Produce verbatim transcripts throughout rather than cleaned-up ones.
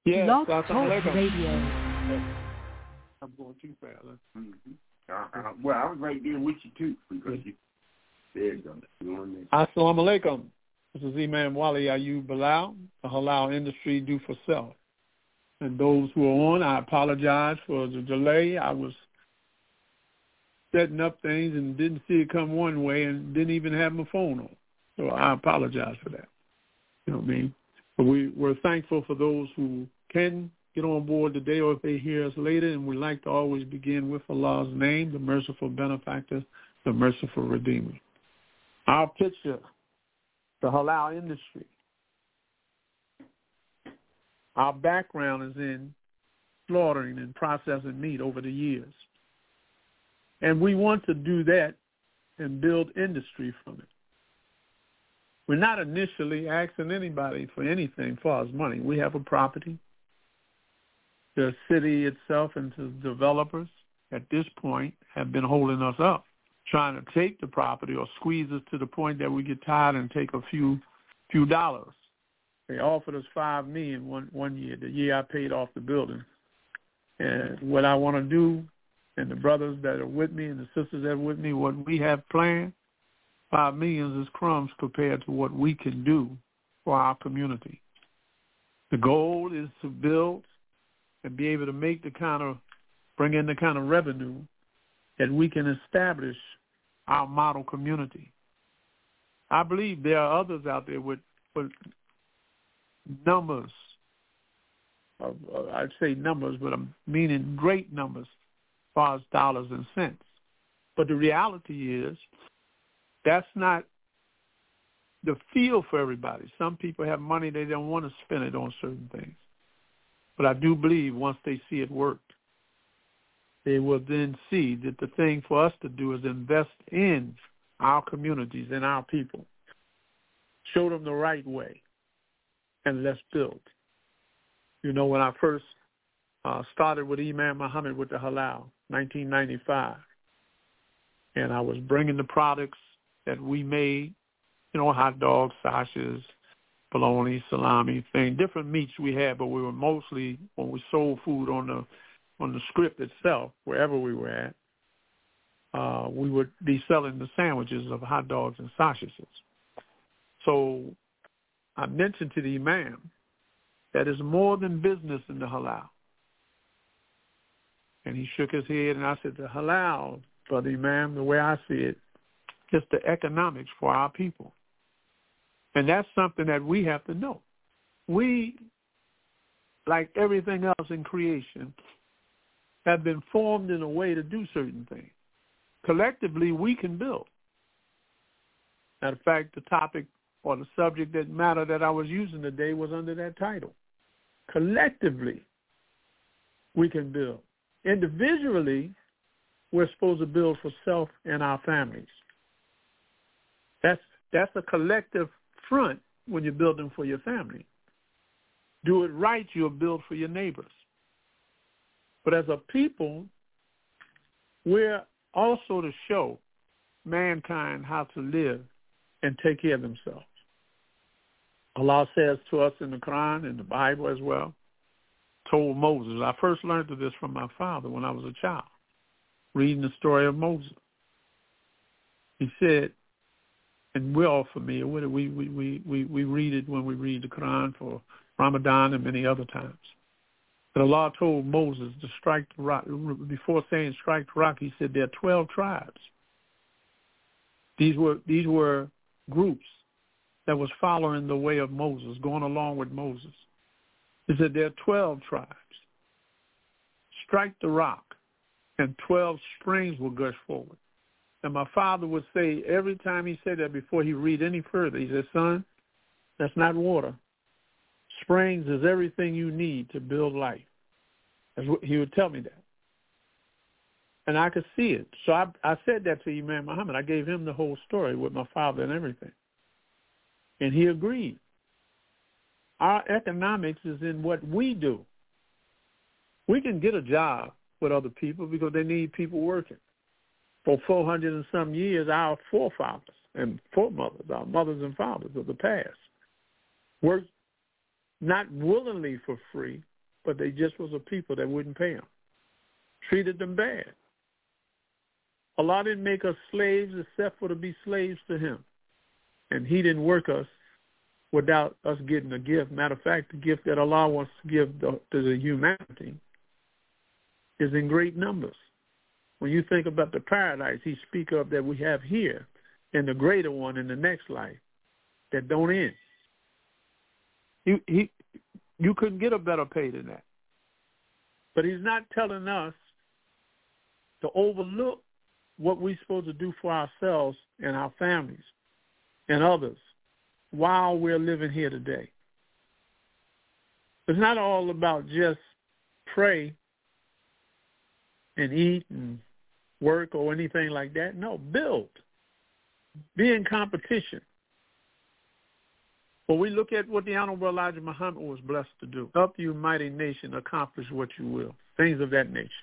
Yes, Blog Talk Radio. I'm going too fast. Mm-hmm. Uh, uh, well, I was right there with you, too, because you said something. Assalamu alaikum. This is Imam Wali Ayub Bilal, the halal industry do for self. And those who are on, I apologize for the delay. I was setting up things and didn't see it come one way and didn't even have my phone on. So I apologize for that. You know what I mean? But we, we're thankful for those who can get on board today or if they hear us later, and we like to always begin with Allah's name, the merciful benefactor, the merciful redeemer. Our picture, the halal industry. Our background is in slaughtering and processing meat over the years. And we want to do that and build industry from it. We're not initially asking anybody for anything as far as money. We have a property. The city itself and the developers at this point have been holding us up, trying to take the property or squeeze us to the point that we get tired and take a few few dollars. They offered us five million dollars one, one year, the year I paid off the building. And what I want to do, and the brothers that are with me and the sisters that are with me, what we have planned, five million dollars is crumbs compared to what we can do for our community. The goal is to build and be able to make the kind of, bring in the kind of revenue that we can establish our model community. I believe there are others out there with, with numbers, of, uh, I'd say numbers, but I'm meaning great numbers as far as dollars and cents. But the reality is that's not the feel for everybody. Some people have money, they don't want to spend it on certain things. But I do believe once they see it work, they will then see that the thing for us to do is invest in our communities and our people. Show them the right way, and let's build. You know, when I first uh, started with Imam Muhammad with the halal, nineteen ninety-five, and I was bringing the products that we made, you know, hot dogs, sausages, bologna, salami, thing, different meats we had, but we were mostly, when we sold food on the on the strip itself, wherever we were at, uh, we would be selling the sandwiches of hot dogs and sausages. So I mentioned to the Imam that it's more than business in the halal. And he shook his head, and I said, the halal, Brother Imam, the way I see it, is the economics for our people. And that's something that we have to know. We, like everything else in creation, have been formed in a way to do certain things. Collectively, we can build. Matter of fact, the topic or the subject that matter that I was using today was under that title. Collectively, we can build. Individually, we're supposed to build for self and our families. That's that's a collective front when you're building for your family. Do it right, you'll build for your neighbors. But as a people, we're also to show mankind how to live and take care of themselves. Allah says to us in the Quran and the Bible as well, told Moses. I first learned of this from my father when I was a child, reading the story of Moses. He said, and we're all familiar with it. We, we, we, we, we read it when we read the Quran for Ramadan and many other times. But Allah told Moses to strike the rock. Before saying strike the rock, he said there are twelve tribes. These were these were groups that was following the way of Moses, going along with Moses. He said there are twelve tribes. Strike the rock, and twelve springs will gush forward. And my father would say every time he said that before he read any further, he said, son, that's not water. Springs is everything you need to build life. That's what he would tell me that. And I could see it. So I, I said that to Imam Muhammad. I gave him the whole story with my father and everything. And he agreed. Our economics is in what we do. We can get a job with other people because they need people working. For four hundred and some years, our forefathers and foremothers, our mothers and fathers of the past, worked not willingly for free, but they just was a people that wouldn't pay him, treated them bad. Allah didn't make us slaves except for to be slaves to him. And he didn't work us without us getting a gift. Matter of fact, the gift that Allah wants to give the, to the humanity is in great numbers. When you think about the paradise he speak of that we have here and the greater one in the next life that don't end. He, he, you couldn't get a better pay than that. But he's not telling us to overlook what we're supposed to do for ourselves and our families and others while we're living here today. It's not all about just pray and eat and work or anything like that. No, build. Be in competition. When we look at what the Honorable Elijah Muhammad was blessed to do, up you mighty nation, accomplish what you will, things of that nature.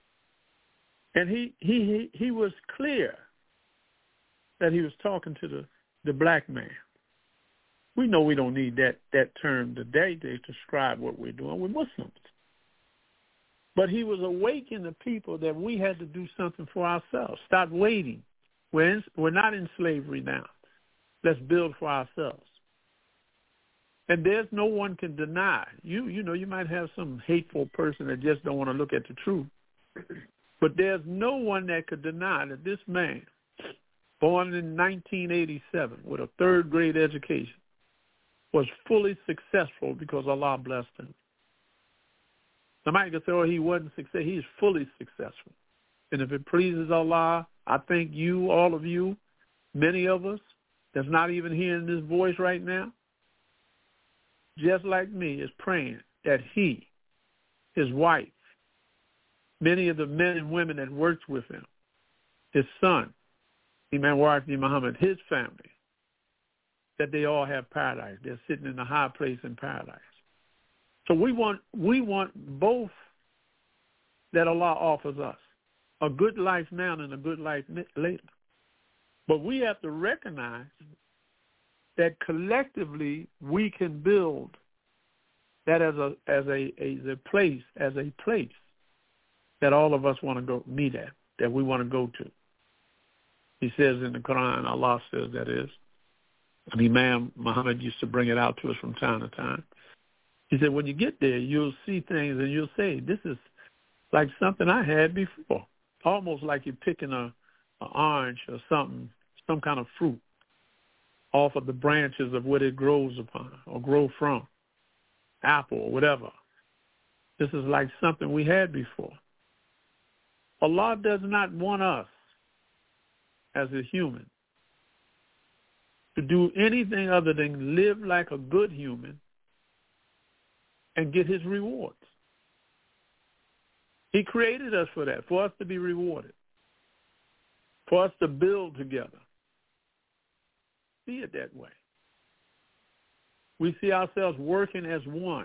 And he he he, he was clear that he was talking to the, the black man. We know we don't need that, that term today to describe what we're doing. We're Muslims. But he was awakening the people that we had to do something for ourselves. Stop waiting. We're, in, we're not in slavery now. Let's build for ourselves. And there's no one can deny. You you know, you might have some hateful person that just don't want to look at the truth. But there's no one that could deny that this man, born in nineteen eighty-seven with a third grade education, was fully successful because Allah blessed him. Somebody could say, oh, he wasn't successful. He's fully successful. And if it pleases Allah, I think you, all of you, many of us that's not even hearing this voice right now, just like me, is praying that he, his wife, many of the men and women that worked with him, his son, Imam Warathi Muhammad, his family, that they all have paradise. They're sitting in a high place in paradise. So we want we want both that Allah offers us, a good life now and a good life later. But we have to recognize that collectively we can build that as a as a, as a place, as a place that all of us want to go meet at, that we want to go to. He says in the Quran, Allah says that is. And Imam Muhammad used to bring it out to us from time to time. He said, when you get there, you'll see things and you'll say, this is like something I had before. Almost like you're picking a, a orange or something, some kind of fruit off of the branches of what it grows upon or grow from, apple or whatever. This is like something we had before. Allah does not want us as a human to do anything other than live like a good human and get his rewards. He created us for that, for us to be rewarded, for us to build together. See it that way. We see ourselves working as one,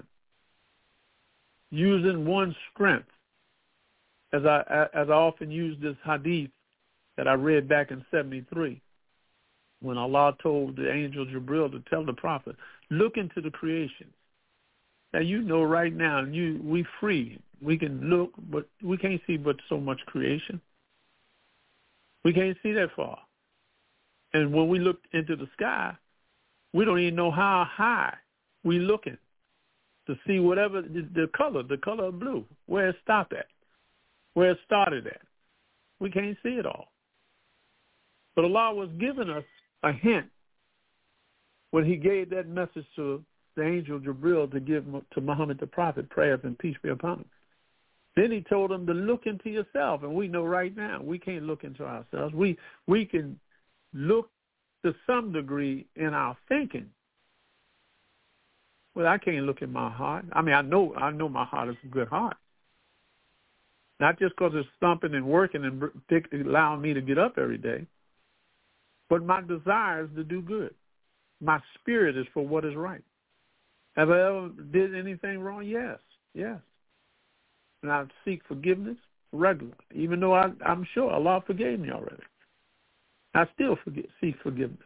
using one strength. As I, as I often use this hadith that I read back in seventy-three, when Allah told the angel Jibril to tell the prophet, look into the creation. Now, you know right now, you we free. We can look, but we can't see but so much creation. We can't see that far. And when we look into the sky, we don't even know how high we're looking to see whatever the, the color, the color of blue, where it stopped at, where it started at. We can't see it all. But Allah was giving us a hint when he gave that message to the angel Jibril to give to Muhammad the prophet, prayers and peace be upon him. Then he told him to look into yourself, and we know right now we can't look into ourselves. We we can look to some degree in our thinking. Well, I can't look in my heart. I mean, I know I know my heart is a good heart. Not just because it's thumping and working and allowing me to get up every day, but my desire is to do good. My spirit is for what is right. Have I ever did anything wrong? Yes, yes. And I seek forgiveness regularly, even though I, I'm sure Allah forgave me already. I still forget, seek forgiveness.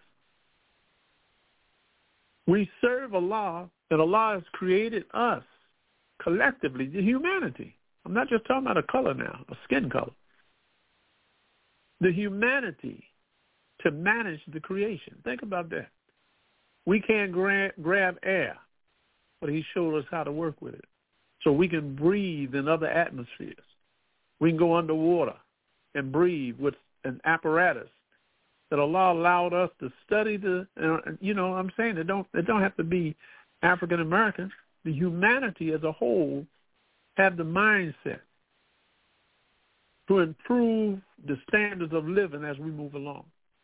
We serve Allah, and Allah has created us collectively, the humanity. I'm not just talking about a color now, a skin color. The humanity to manage the creation. Think about that. We can't gra- grab air, but he showed us how to work with it. So we can breathe in other atmospheres. We can go underwater and breathe with an apparatus that Allah allowed us to study the, uh, you know, I'm saying it don't, it don't have to be African Americans. The humanity as a whole have the mindset to improve the standards of living as we move along.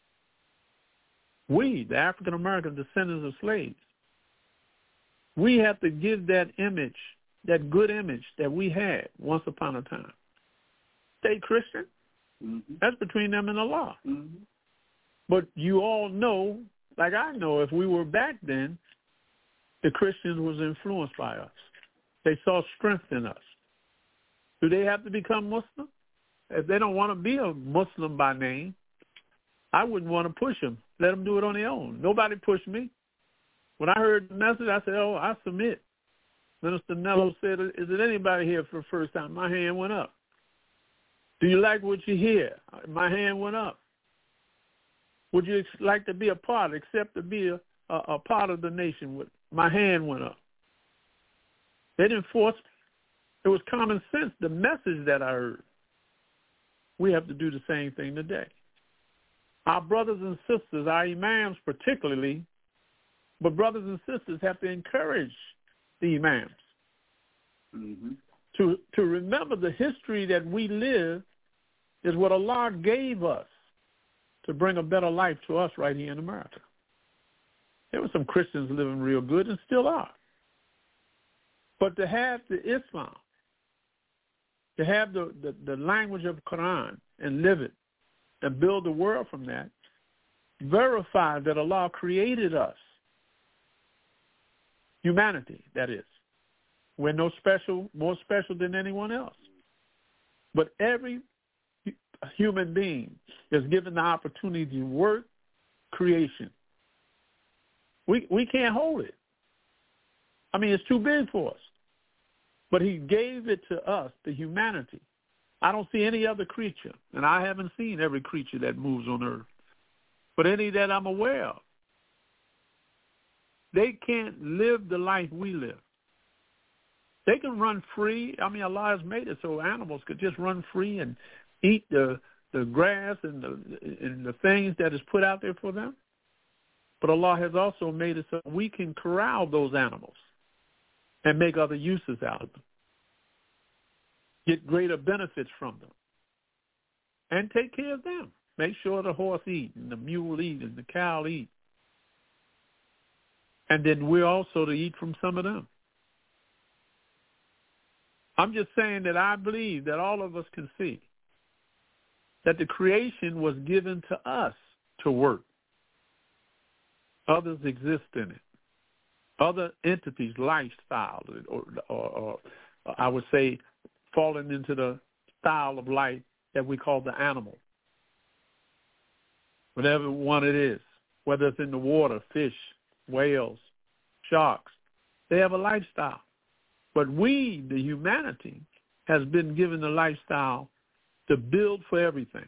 We, the African American descendants of slaves, we have to give that image, that good image that we had once upon a time. Stay Christian. Mm-hmm. That's between them and Allah. Mm-hmm. But you all know, like I know, if we were back then, the Christians was influenced by us. They saw strength in us. Do they have to become Muslim? If they don't want to be a Muslim by name, I wouldn't want to push them. Let them do it on their own. Nobody pushed me. When I heard the message, I said, oh, I submit. Minister Nello said, is it anybody here for the first time? My hand went up. Do you like what you hear? My hand went up. Would you like to be a part, accept to be a, a, a part of the nation? With my hand went up. They didn't force me. It was common sense, the message that I heard. We have to do the same thing today. Our brothers and sisters, our imams particularly, but brothers and sisters have to encourage the imams mm-hmm. to, to remember the history that we live is what Allah gave us to bring a better life to us right here in America. There were some Christians living real good and still are. But to have the Islam, to have the, the, the language of the Quran and live it and build the world from that, verify that Allah created us, humanity, that is. We're no special, more special than anyone else. But every human being is given the opportunity to work creation. We we can't hold it. I mean, it's too big for us. But he gave it to us, the humanity. I don't see any other creature, and I haven't seen every creature that moves on earth, but any that I'm aware of. They can't live the life we live. They can run free. I mean, Allah has made it so animals could just run free and eat the the grass and the and the things that is put out there for them. But Allah has also made it so we can corral those animals and make other uses out of them, get greater benefits from them, and take care of them. Make sure the horse eat and the mule eat and the cow eat. And then we're also to eat from some of them. I'm just saying that I believe that all of us can see that the creation was given to us to work. Others exist in it. Other entities, lifestyle, or, or, or I would say falling into the style of life that we call the animal. Whatever one it is, whether it's in the water, fish, whales, sharks, they have a lifestyle. But we, the humanity, has been given the lifestyle to build for everything.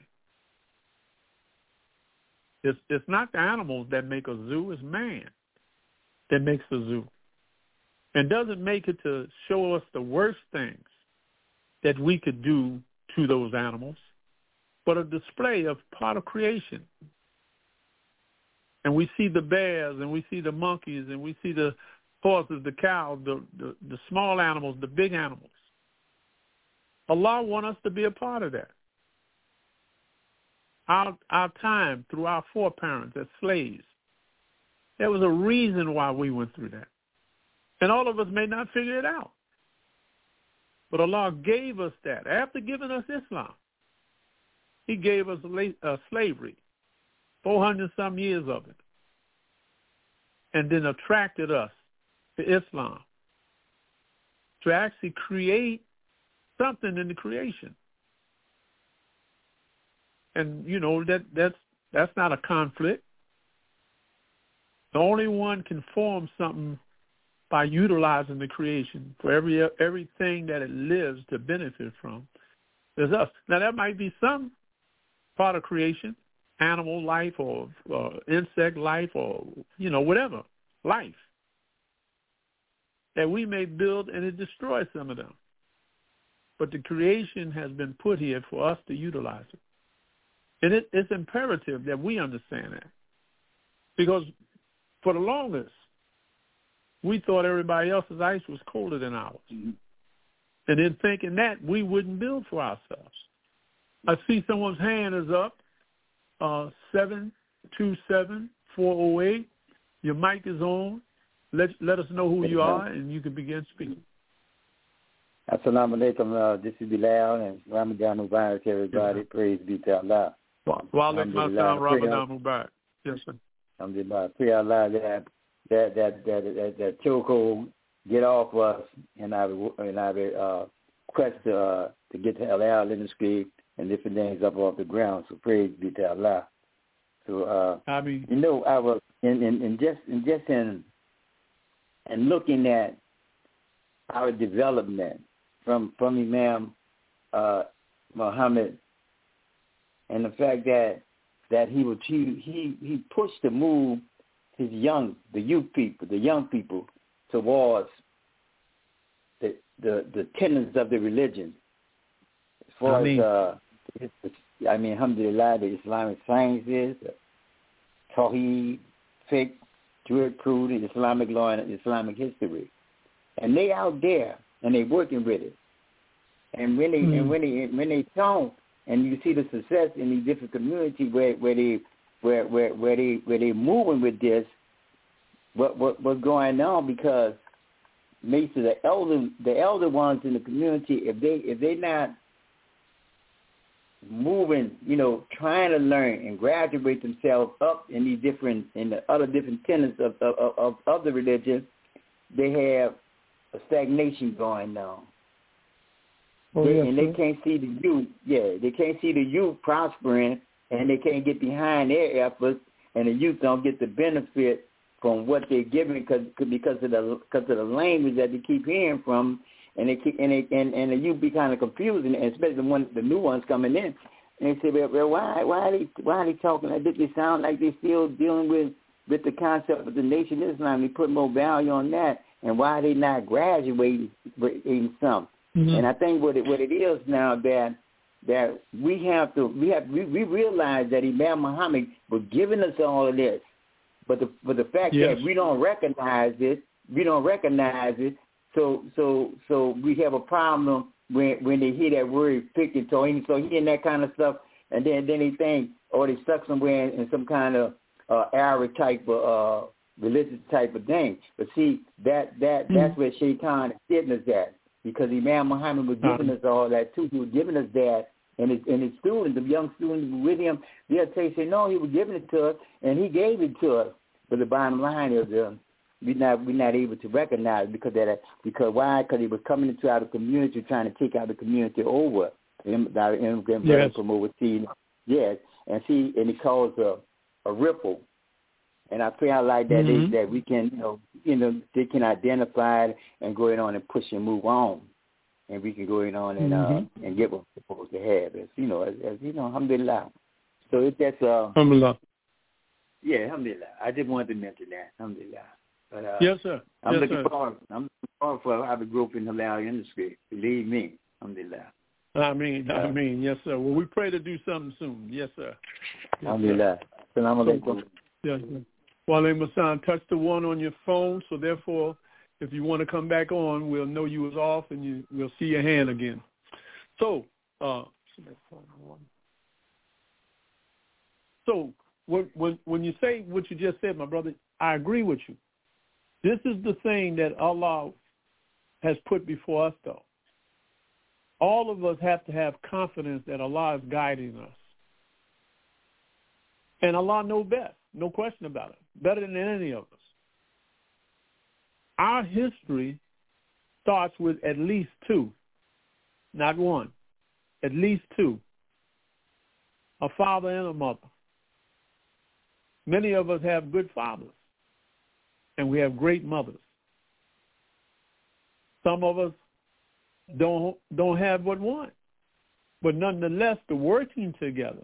It's, it's not the animals that make a zoo, it's man that makes the zoo. And doesn't make it to show us the worst things that we could do to those animals, but a display of part of creation. And we see the bears, and we see the monkeys, and we see the horses, the cows, the, the, the small animals, the big animals. Allah wants us to be a part of that. Our, our time through our foreparents as slaves, there was a reason why we went through that. And all of us may not figure it out. But Allah gave us that. After giving us Islam, he gave us uh, slavery, four hundred some years of it, and then attracted us to Islam to actually create something in the creation. And, you know, that that's that's not a conflict. The only one can form something by utilizing the creation for every everything that it lives to benefit from is us. Now, that might be some part of creation, animal life or uh, insect life or, you know, whatever, life, that we may build and it destroys some of them. But the creation has been put here for us to utilize it. And it, it's imperative that we understand that. Because for the longest, we thought everybody else's ice was colder than ours. Mm-hmm. And in thinking that, we wouldn't build for ourselves. I see someone's hand is up, uh, seven two seven, four oh eight. Your mic is on. Let, let us know who you are, and you can begin speaking. Assalamu alaikum. Uh, this is Bilal, and Ramadan Mubarak, everybody. Yeah. Praise be to Allah. Wa alaikum assalam, Ramadan Mubarak. Yes, sir. Alhamdulillah. Pray Allah that that that that that, that chokehold get off us, and I and I uh, quest to uh, to get the halal industry and different things up off the ground. So praise be to Allah. So uh, I mean, you know, I was in, in, in just in just in and looking at our development from from Imam uh, Muhammad, and the fact that that he would he he he pushed to move his young the youth people the young people towards the the, the tenets of the religion. As far I mean, as uh, I mean, alhamdulillah, the Islamic sciences, Tawheed, fiqh, jurisprudence, Islamic law, and Islamic history, and they out there and they working with it. And when they mm-hmm. and when they when they talk, and you see the success in these different communities where where they where where where they where they moving with this, what what what's going on? Because maybe the elder the elder ones in the community, if they if they not moving, you know, trying to learn and graduate themselves up in these different in the other different tenets of of of, of the religion, they have a stagnation going on. Oh, they, yes, and they can't see the youth. Yeah, they can't see the youth prospering, and they can't get behind their efforts, and the youth don't get the benefit from what they're giving because because of the because of the language that they keep hearing from, and they keep, and they, and and the youth be kind of confused, and especially the one the new ones coming in, and they say, well, well why why are they why are they talking like this? They sound like they still dealing with with the concept of the Nation of Islam. They put more value on that, and why are they not graduating in some? Mm-hmm. And I think what it what it is now that that we have to we have we, we realize that Imam Muhammad was giving us all of this, but the but the fact yes. that we don't recognize it, we don't recognize it. So so so we have a problem when when they hear that word picking Tawheed. So hearing that kind of stuff, and then then they think, or they stuck somewhere in, in some kind of uh, Arab type of uh, religious type of thing. But see that that mm-hmm. that's where Shaitan is getting us at. Because Imam Muhammad was giving us all that too. He was giving us that, and his, and his students, the young students with him, they'll say, say, no, he was giving it to us, and he gave it to us. But the bottom line is, uh, we're not we're not able to recognize it because that because why? Because he was coming into our community, trying to take out the community over. Our immigrant brothers yes. from overseas, yes, and see, and it caused a, a ripple. And I feel like that mm-hmm. they, that we can, you know, you know, they can identify it and go on and push and move on, and we can go on and mm-hmm. uh, and get what we're supposed to have, as you know, as, as you know, alhamdulillah. So it, that's uh, alhamdulillah. Yeah, alhamdulillah. I just wanted to mention that, alhamdulillah. But uh, yes, sir. I'm yes, looking sir. forward. I'm looking forward for how to grow up in the halal industry. Believe me, alhamdulillah. I mean, I mean, yes, sir. Well, we pray to do something soon. Yes, sir. Yes, alhamdulillah. Assalamu alaikum. Yes, sir. Well, Hassan, touch the one on your phone, so therefore, if you want to come back on, we'll know you was off, and you we'll see your hand again. So, uh, so when, when when you say what you just said, my brother, I agree with you. This is the thing that Allah has put before us, though. All of us have to have confidence that Allah is guiding us, and Allah knows best. No question about it. Better than any of us. Our history starts with at least two, not one, at least two, a father and a mother. Many of us have good fathers, and we have great mothers. Some of us don't don't have but one. But nonetheless, the working together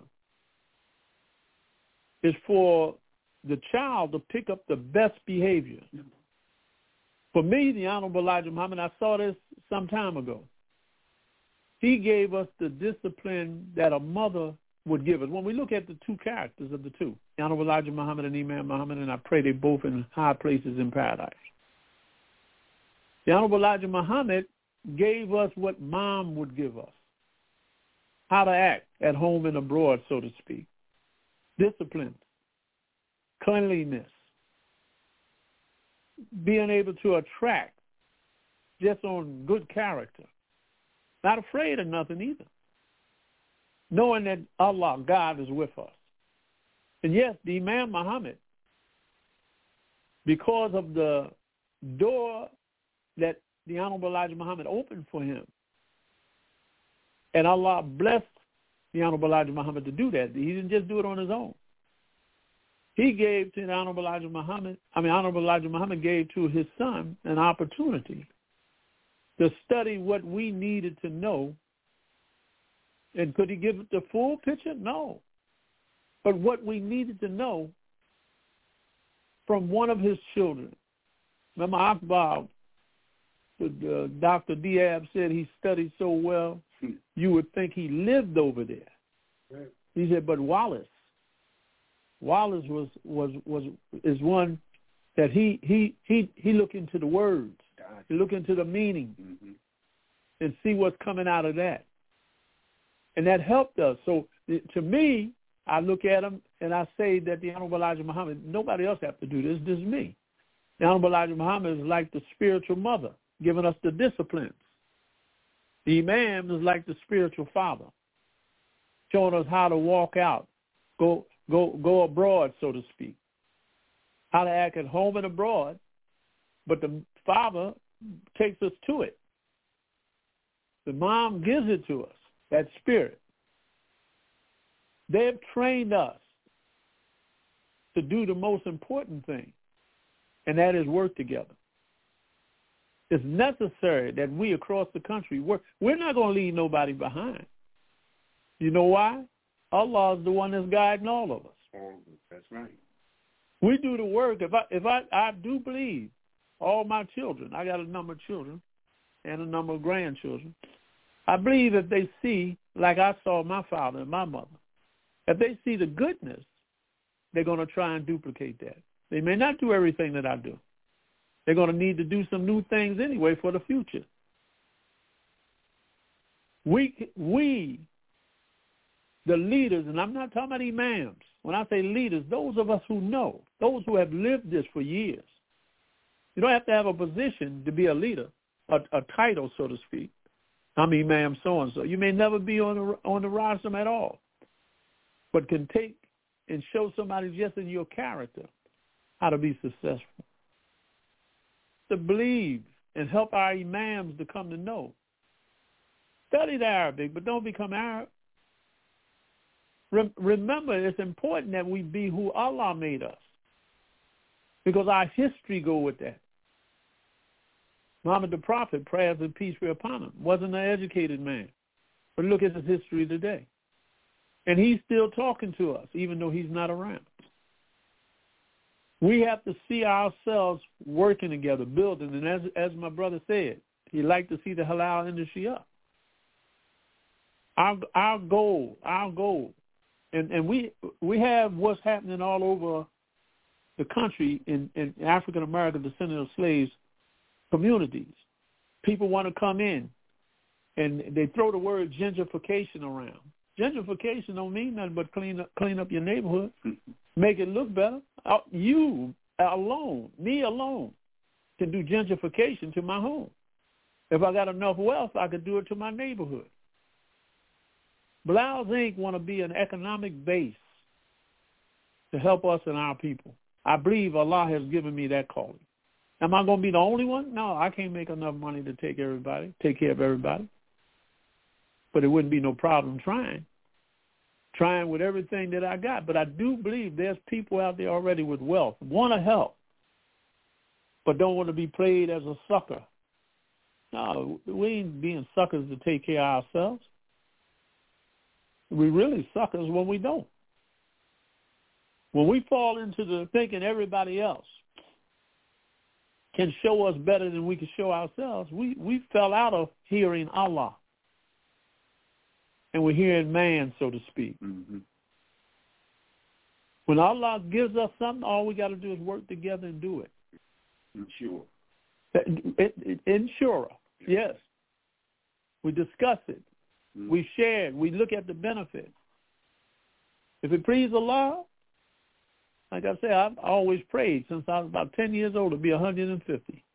is for the child to pick up the best behavior. For me, the Honorable Elijah Muhammad, I saw this some time ago. He gave us the discipline that a mother would give us. When we look at the two characters of the two, the Honorable Elijah Muhammad and Imam Muhammad, and I pray they both in high places in paradise. The Honorable Elijah Muhammad gave us what mom would give us, how to act at home and abroad, so to speak. Discipline, cleanliness, being able to attract just on good character, not afraid of nothing either, knowing that Allah, God, is with us. And yes, the Imam Muhammad, because of the door that the Honorable Elijah Muhammad opened for him, and Allah blessed the Honorable Elijah Muhammad to do that. He didn't just do it on his own. He gave to the Honorable Elijah Muhammad, I mean, Honorable Elijah Muhammad gave to his son an opportunity to study what we needed to know. And could he give it the full picture? No. But what we needed to know from one of his children. Remember Akbar, the, uh, Doctor Diab said he studied so well, you would think he lived over there. Right. He said, but Wallace, Wallace was was was is one that he he he he look into the words, he look into the meaning, mm-hmm. and see what's coming out of that, and that helped us. So to me, I look at him and I say that the Honorable Elijah Muhammad, nobody else have to do this. This is me. The Honorable Elijah Muhammad is like the spiritual mother, giving us the disciplines. The Imam is like the spiritual father, showing us how to walk out, go go go abroad, so to speak, how to act at home and abroad, but the father takes us to it. The mom gives it to us, that spirit. They've trained us to do the most important thing, and that is work together. It's necessary that we across the country work. We're not going to leave nobody behind. You know why? Allah is the one that's guiding all of us. Oh, that's right. We do the work. If I, if I, I do believe all my children, I got a number of children and a number of grandchildren. I believe if they see, like I saw my father and my mother, if they see the goodness, they're going to try and duplicate that. They may not do everything that I do. They're going to need to do some new things anyway for the future. We, we, the leaders, and I'm not talking about imams. When I say leaders, those of us who know, those who have lived this for years. You don't have to have a position to be a leader, a, a title, so to speak. I'm imam so-and-so. You may never be on the, on the rostrum at all, but can take and show somebody just in your character how to be successful. To believe and help our imams to come to know. Study the Arabic, but don't become Arab. Re- remember, it's important that we be who Allah made us, because our history go with that. Muhammad the Prophet, prayers and peace be upon him, wasn't an educated man. But look at his history today. And he's still talking to us, even though he's not around. We have to see ourselves working together, building. And as as my brother said, he'd like to see the halal industry up. Our our goal, our goal, and, and we we have what's happening all over the country in, in African American descendant of slaves communities. People want to come in, and they throw the word gentrification around. Gentrification don't mean nothing but clean up, clean up your neighborhood, make it look better. You alone, me alone, can do gentrification to my home. If I got enough wealth, I could do it to my neighborhood. Blouse Incorporated want to be an economic base to help us and our people. I believe Allah has given me that calling. Am I going to be the only one? No, I can't make enough money to take everybody, take care of everybody. But it wouldn't be no problem trying. Trying with everything that I got. But I do believe there's people out there already with wealth, want to help, but don't want to be played as a sucker No, we ain't being suckers to take care of ourselves. We really suckers when we don't. When we fall into the thinking everybody else can show us better than we can show ourselves, we, we fell out of hearing Allah. And we're hearing man, so to speak. Mm-hmm. When Allah gives us something, all we got to do is work together and do it. Ensure. It, it, ensure, yes. We discuss it. Mm-hmm. We share it. We look at the benefits. If it pleases Allah, like I said, I've always prayed since I was about ten years old to be one hundred fifty.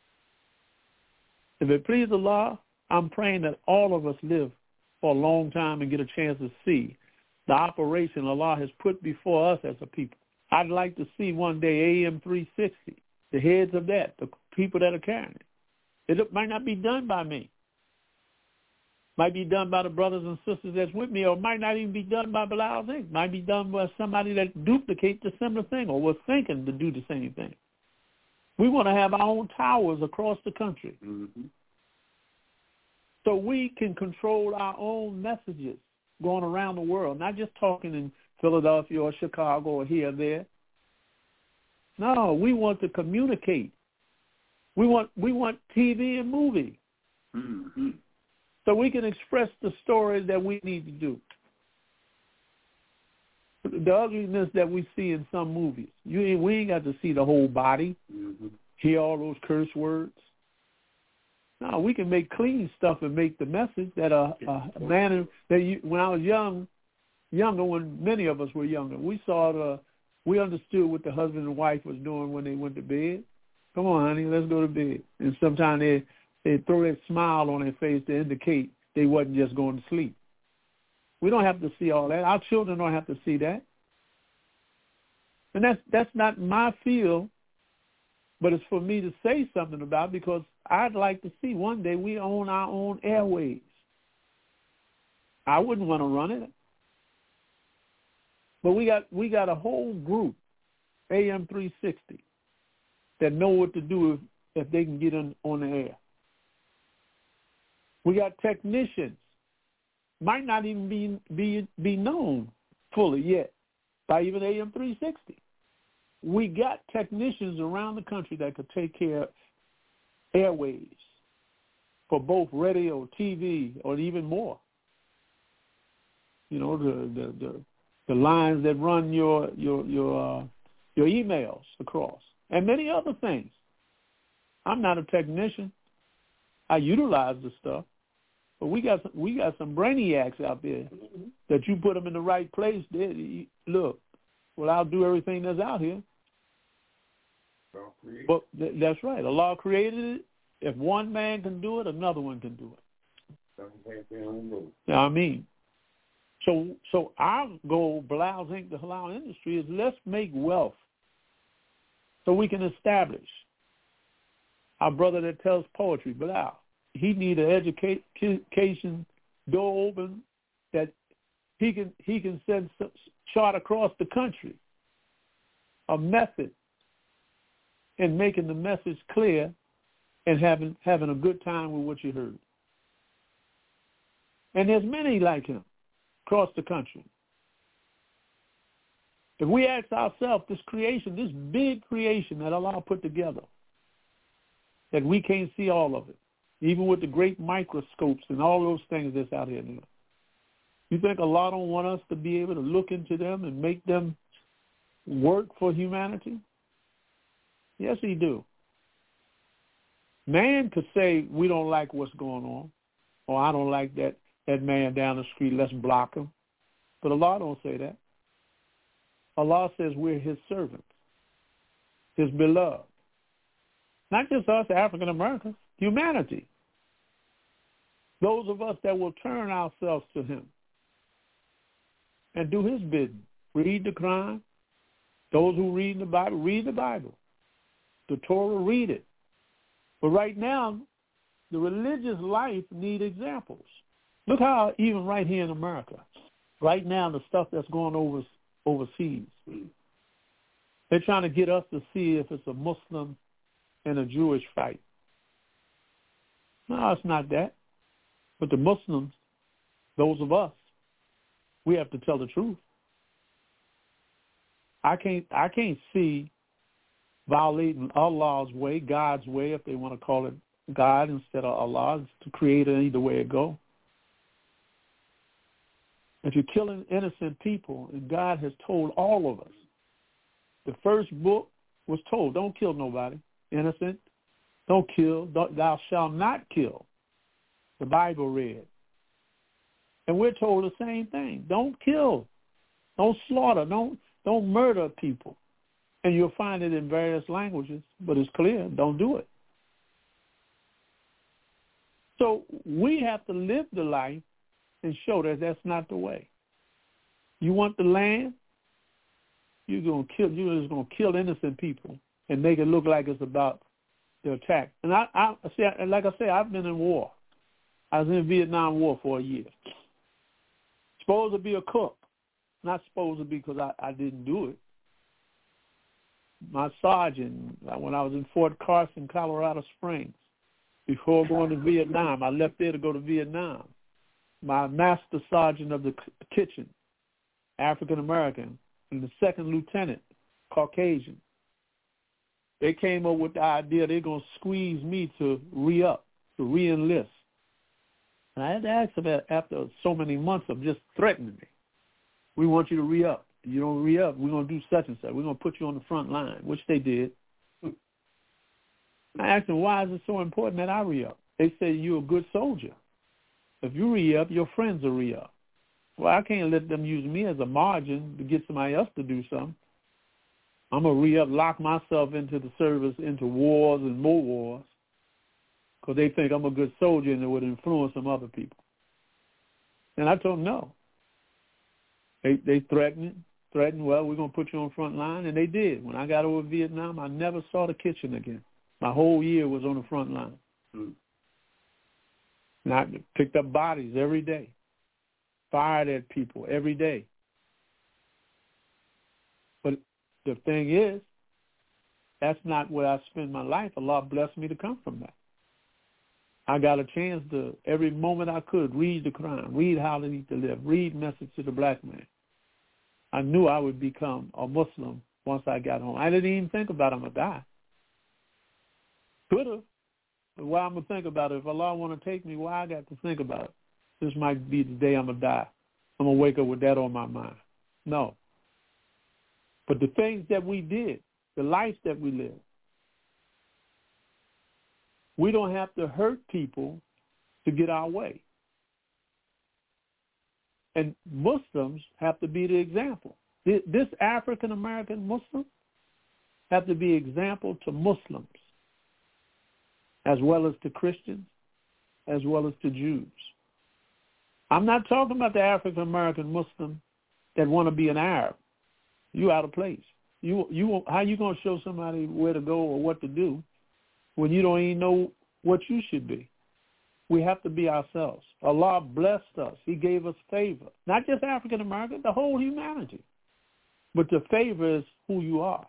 If it pleases Allah, I'm praying that all of us live for a long time and get a chance to see the operation Allah has put before us as a people. I'd like to see one day A M three sixty, the heads of that, the people that are carrying it. It might not be done by me. Might be done by the brothers and sisters that's with me, or might not even be done by Bilal Zink. Might be done by somebody that duplicates the similar thing or was thinking to do the same thing. We want to have our own towers across the country. Mm-hmm. So we can control our own messages going around the world, not just talking in Philadelphia or Chicago or here or there. No, we want to communicate. We want we want T V and movie. Mm-hmm. So we can express the stories that we need to do. The ugliness that we see in some movies. You ain't, we ain't got to see the whole body, mm-hmm. hear all those curse words. No, we can make clean stuff and make the message that a, a man that you, when I was young, younger, when many of us were younger, we saw the, we understood what the husband and wife was doing when they went to bed. Come on, honey, let's go to bed. And sometimes they they throw that smile on their face to indicate they wasn't just going to sleep. We don't have to see all that. Our children don't have to see that. And that's that's not my field, but it's for me to say something about, because I'd like to see one day we own our own airways. I wouldn't want to run it. But we got we got a whole group, A M three sixty, that know what to do if, if they can get on, on the air. We got technicians, might not even be be be known fully yet by even A M three sixty. We got technicians around the country that could take care of airways for both radio, T V, or even more. You know, the the the, the lines that run your your your uh, your emails across, and many other things. I'm not a technician. I utilize the stuff, but we got some, we got some brainiacs out there mm-hmm. that you put them in the right place. They, look, well, I'll do everything that's out here. But th- that's right. Allah created it. If one man can do it, another one can do it. You know what I mean? So, so our goal, Bilal Zink, the halal industry, is let's make wealth so we can establish. Our brother that tells poetry, Bilal, he need an education door open that he can he can send chart across the country, a method in making the message clear and having having a good time with what you heard. And there's many like him across the country. If we ask ourselves, this creation, this big creation that Allah put together, that we can't see all of it, even with the great microscopes and all those things that's out here now. You think Allah don't want us to be able to look into them and make them work for humanity? Yes, he do. Man could say, we don't like what's going on, or I don't like that, that man down the street, let's block him. But Allah don't say that. Allah says we're his servants, his beloved. Not just us, African Americans, humanity. Those of us that will turn ourselves to him and do his bidding. Read the Quran. Those who read the Bible, read the Bible. The Torah, read it. But right now, the religious life need examples. Look how even right here in America, right now, the stuff that's going over overseas, they're trying to get us to see if it's a Muslim and a Jewish fight. No, it's not that. But the Muslims, those of us, we have to tell the truth. I can't I can't see violating Allah's way, God's way, if they want to call it God instead of Allah. It's the creator either way it go. If you're killing innocent people, and God has told all of us, the first book was told, don't kill nobody, innocent. Don't kill. Don't, thou shalt not kill. The Bible read. And we're told the same thing. Don't kill. Don't slaughter. Don't, don't murder people. And you'll find it in various languages, but it's clear. Don't do it. So we have to live the life and show that that's not the way. You want the land? You're gonna kill. You're just gonna kill innocent people and make it look like it's about the attack. And I, I see, like I said, I've been in war. I was in Vietnam War for a year. Supposed to be a cook, not supposed to be because I, I didn't do it. My sergeant, when I was in Fort Carson, Colorado Springs, before going to Vietnam, I left there to go to Vietnam. My master sergeant of the kitchen, African American, and the second lieutenant, Caucasian, they came up with the idea they're going to squeeze me to re-up, to re-enlist. And I had to ask them after so many months of just threatening me. We want you to re-up. If you don't re-up, we're going to do such and such. We're going to put you on the front line, which they did. I asked them, why is it so important that I re-up? They said, you're a good soldier. If you re-up, your friends will re-up. Well, I can't let them use me as a margin to get somebody else to do something. I'm going to re-up, lock myself into the service, into wars and more wars, because they think I'm a good soldier and it would influence some other people. And I told them no. They they threatened, threatened, well, we're going to put you on the front line, and they did. When I got over to Vietnam, I never saw the kitchen again. My whole year was on the front line. Mm. And I picked up bodies every day, fired at people every day. But the thing is, that's not where I spend my life. Allah blessed me to come from that. I got a chance to, every moment I could, read the Quran, read How to Eat to Live, read Message to the Black Man. I knew I would become a Muslim once I got home. I didn't even think about I'm going to die. Could have. But why I'm going to think about it? If Allah want to take me, why I got to think about it? This might be the day I'm going to die. I'm going to wake up with that on my mind. No. But the things that we did, the life that we lived, we don't have to hurt people to get our way. And Muslims have to be the example. This African-American Muslim have to be example to Muslims, as well as to Christians, as well as to Jews. I'm not talking about the African-American Muslim that want to be an Arab. You out of place. You you how you going to show somebody where to go or what to do when you don't even know what you should be? We have to be ourselves. Allah blessed us. He gave us favor. Not just African-American, the whole humanity. But the favor is who you are.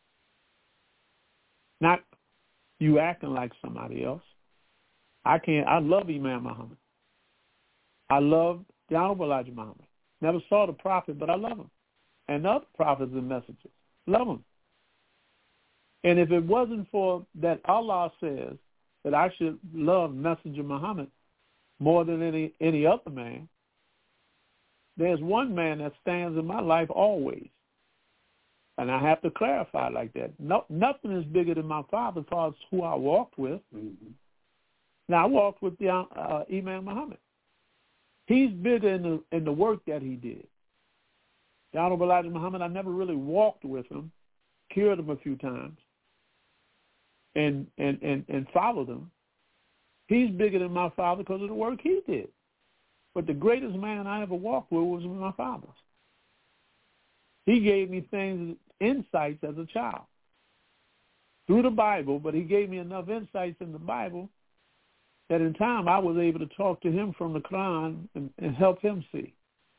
Not you acting like somebody else. I can't, I love Imam Muhammad. I love the Honorable Elijah Muhammad. Never saw the prophet, but I love him. And other prophets and messengers. Love them. And if it wasn't for that Allah says that I should love Messenger Muhammad more than any, any other man, there's one man that stands in my life always. And I have to clarify like that. No, nothing is bigger than my father as far as who I walked with. Mm-hmm. Now, I walked with the, uh, Imam Muhammad. He's bigger in the, in the work that he did. The Honorable Elijah Muhammad, I never really walked with him, cured him a few times, and, and, and, and followed him. He's bigger than my father because of the work he did. But the greatest man I ever walked with was my father. He gave me things, insights as a child through the Bible, but he gave me enough insights in the Bible that in time I was able to talk to him from the Quran and, and help him see.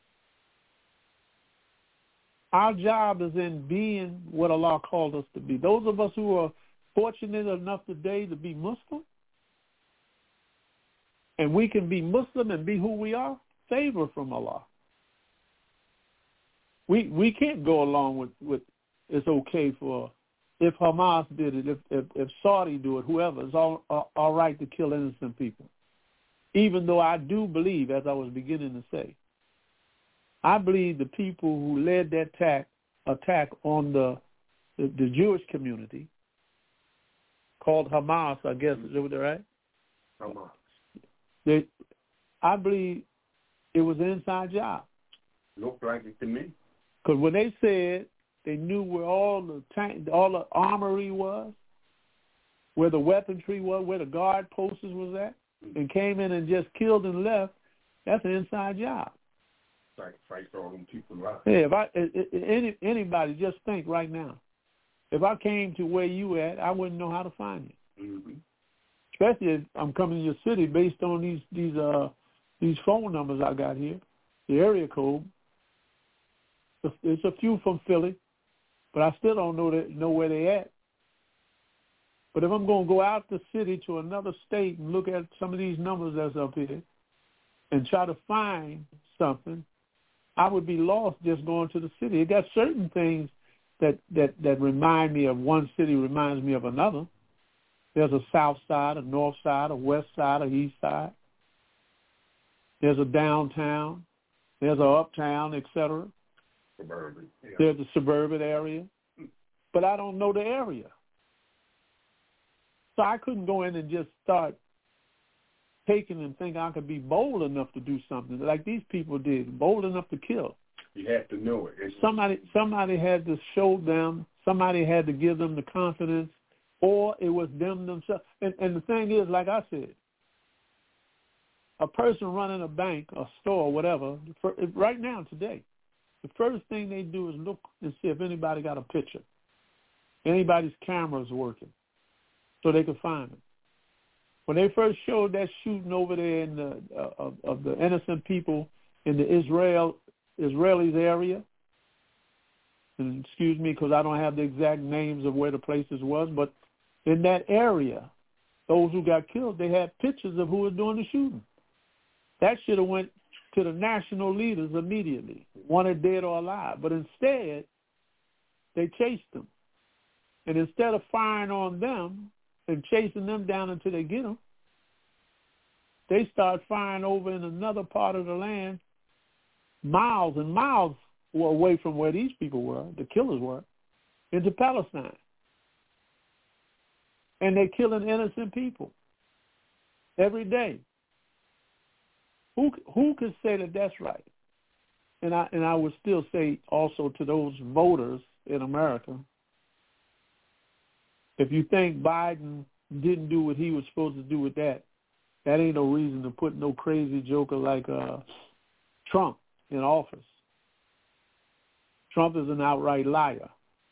Our job is in being what Allah called us to be. Those of us who are fortunate enough today to be Muslim, and we can be Muslim and be who we are, favor from Allah. We we can't go along with, with it's okay for, if Hamas did it, if, if, if Saudi do it, whoever, it's all, all, all right to kill innocent people. Even though I do believe, as I was beginning to say, I believe the people who led that attack, attack on the, the, the Jewish community, called Hamas, I guess, is that right? Hamas. They, I believe it was an inside job. Looked like it to me. Because when they said they knew where all the tank, all the armory was, where the weaponry was, where the guard posts was at, and came in and just killed and left, that's an inside job. Sacrifice all them people out. Yeah, if I, any, anybody just think right now, if I came to where you at, I wouldn't know how to find you. Mm-hmm. Especially if I'm coming to your city based on these these uh these phone numbers I got here, the area code. It's a few from Philly, but I still don't know that, know where they at. But if I'm going to go out the city to another state and look at some of these numbers that's up here and try to find something, I would be lost just going to the city. It got certain things that, that, that remind me of one city reminds me of another. There's a south side, a north side, a west side, a east side. There's a downtown. There's a uptown, et cetera. Suburban. Yeah. There's a suburban area. But I don't know the area. So I couldn't go in and just start taking and think I could be bold enough to do something like these people did, bold enough to kill. You have to know it. It's somebody somebody had to show them, somebody had to give them the confidence, or it was them themselves. And, and the thing is, like I said, a person running a bank, a store, whatever, for, right now, today, the first thing they do is look and see if anybody got a picture, anybody's camera's working, so they can find them. When they first showed that shooting over there in the, uh, of, of the innocent people in the Israel Israelis area, and excuse me because I don't have the exact names of where the places was, but in that area, those who got killed, they had pictures of who was doing the shooting. That should have went to the national leaders immediately, wanted dead or alive. But instead, they chased them. And instead of firing on them and chasing them down until they get them, they start firing over in another part of the land, miles and miles were away from where these people were, the killers were, into Palestine. And they're killing innocent people every day. Who who could say that that's right? And I and I would still say also to those voters in America, if you think Biden didn't do what he was supposed to do with that, that ain't no reason to put no crazy joker like uh, Trump in office. Trump is an outright liar.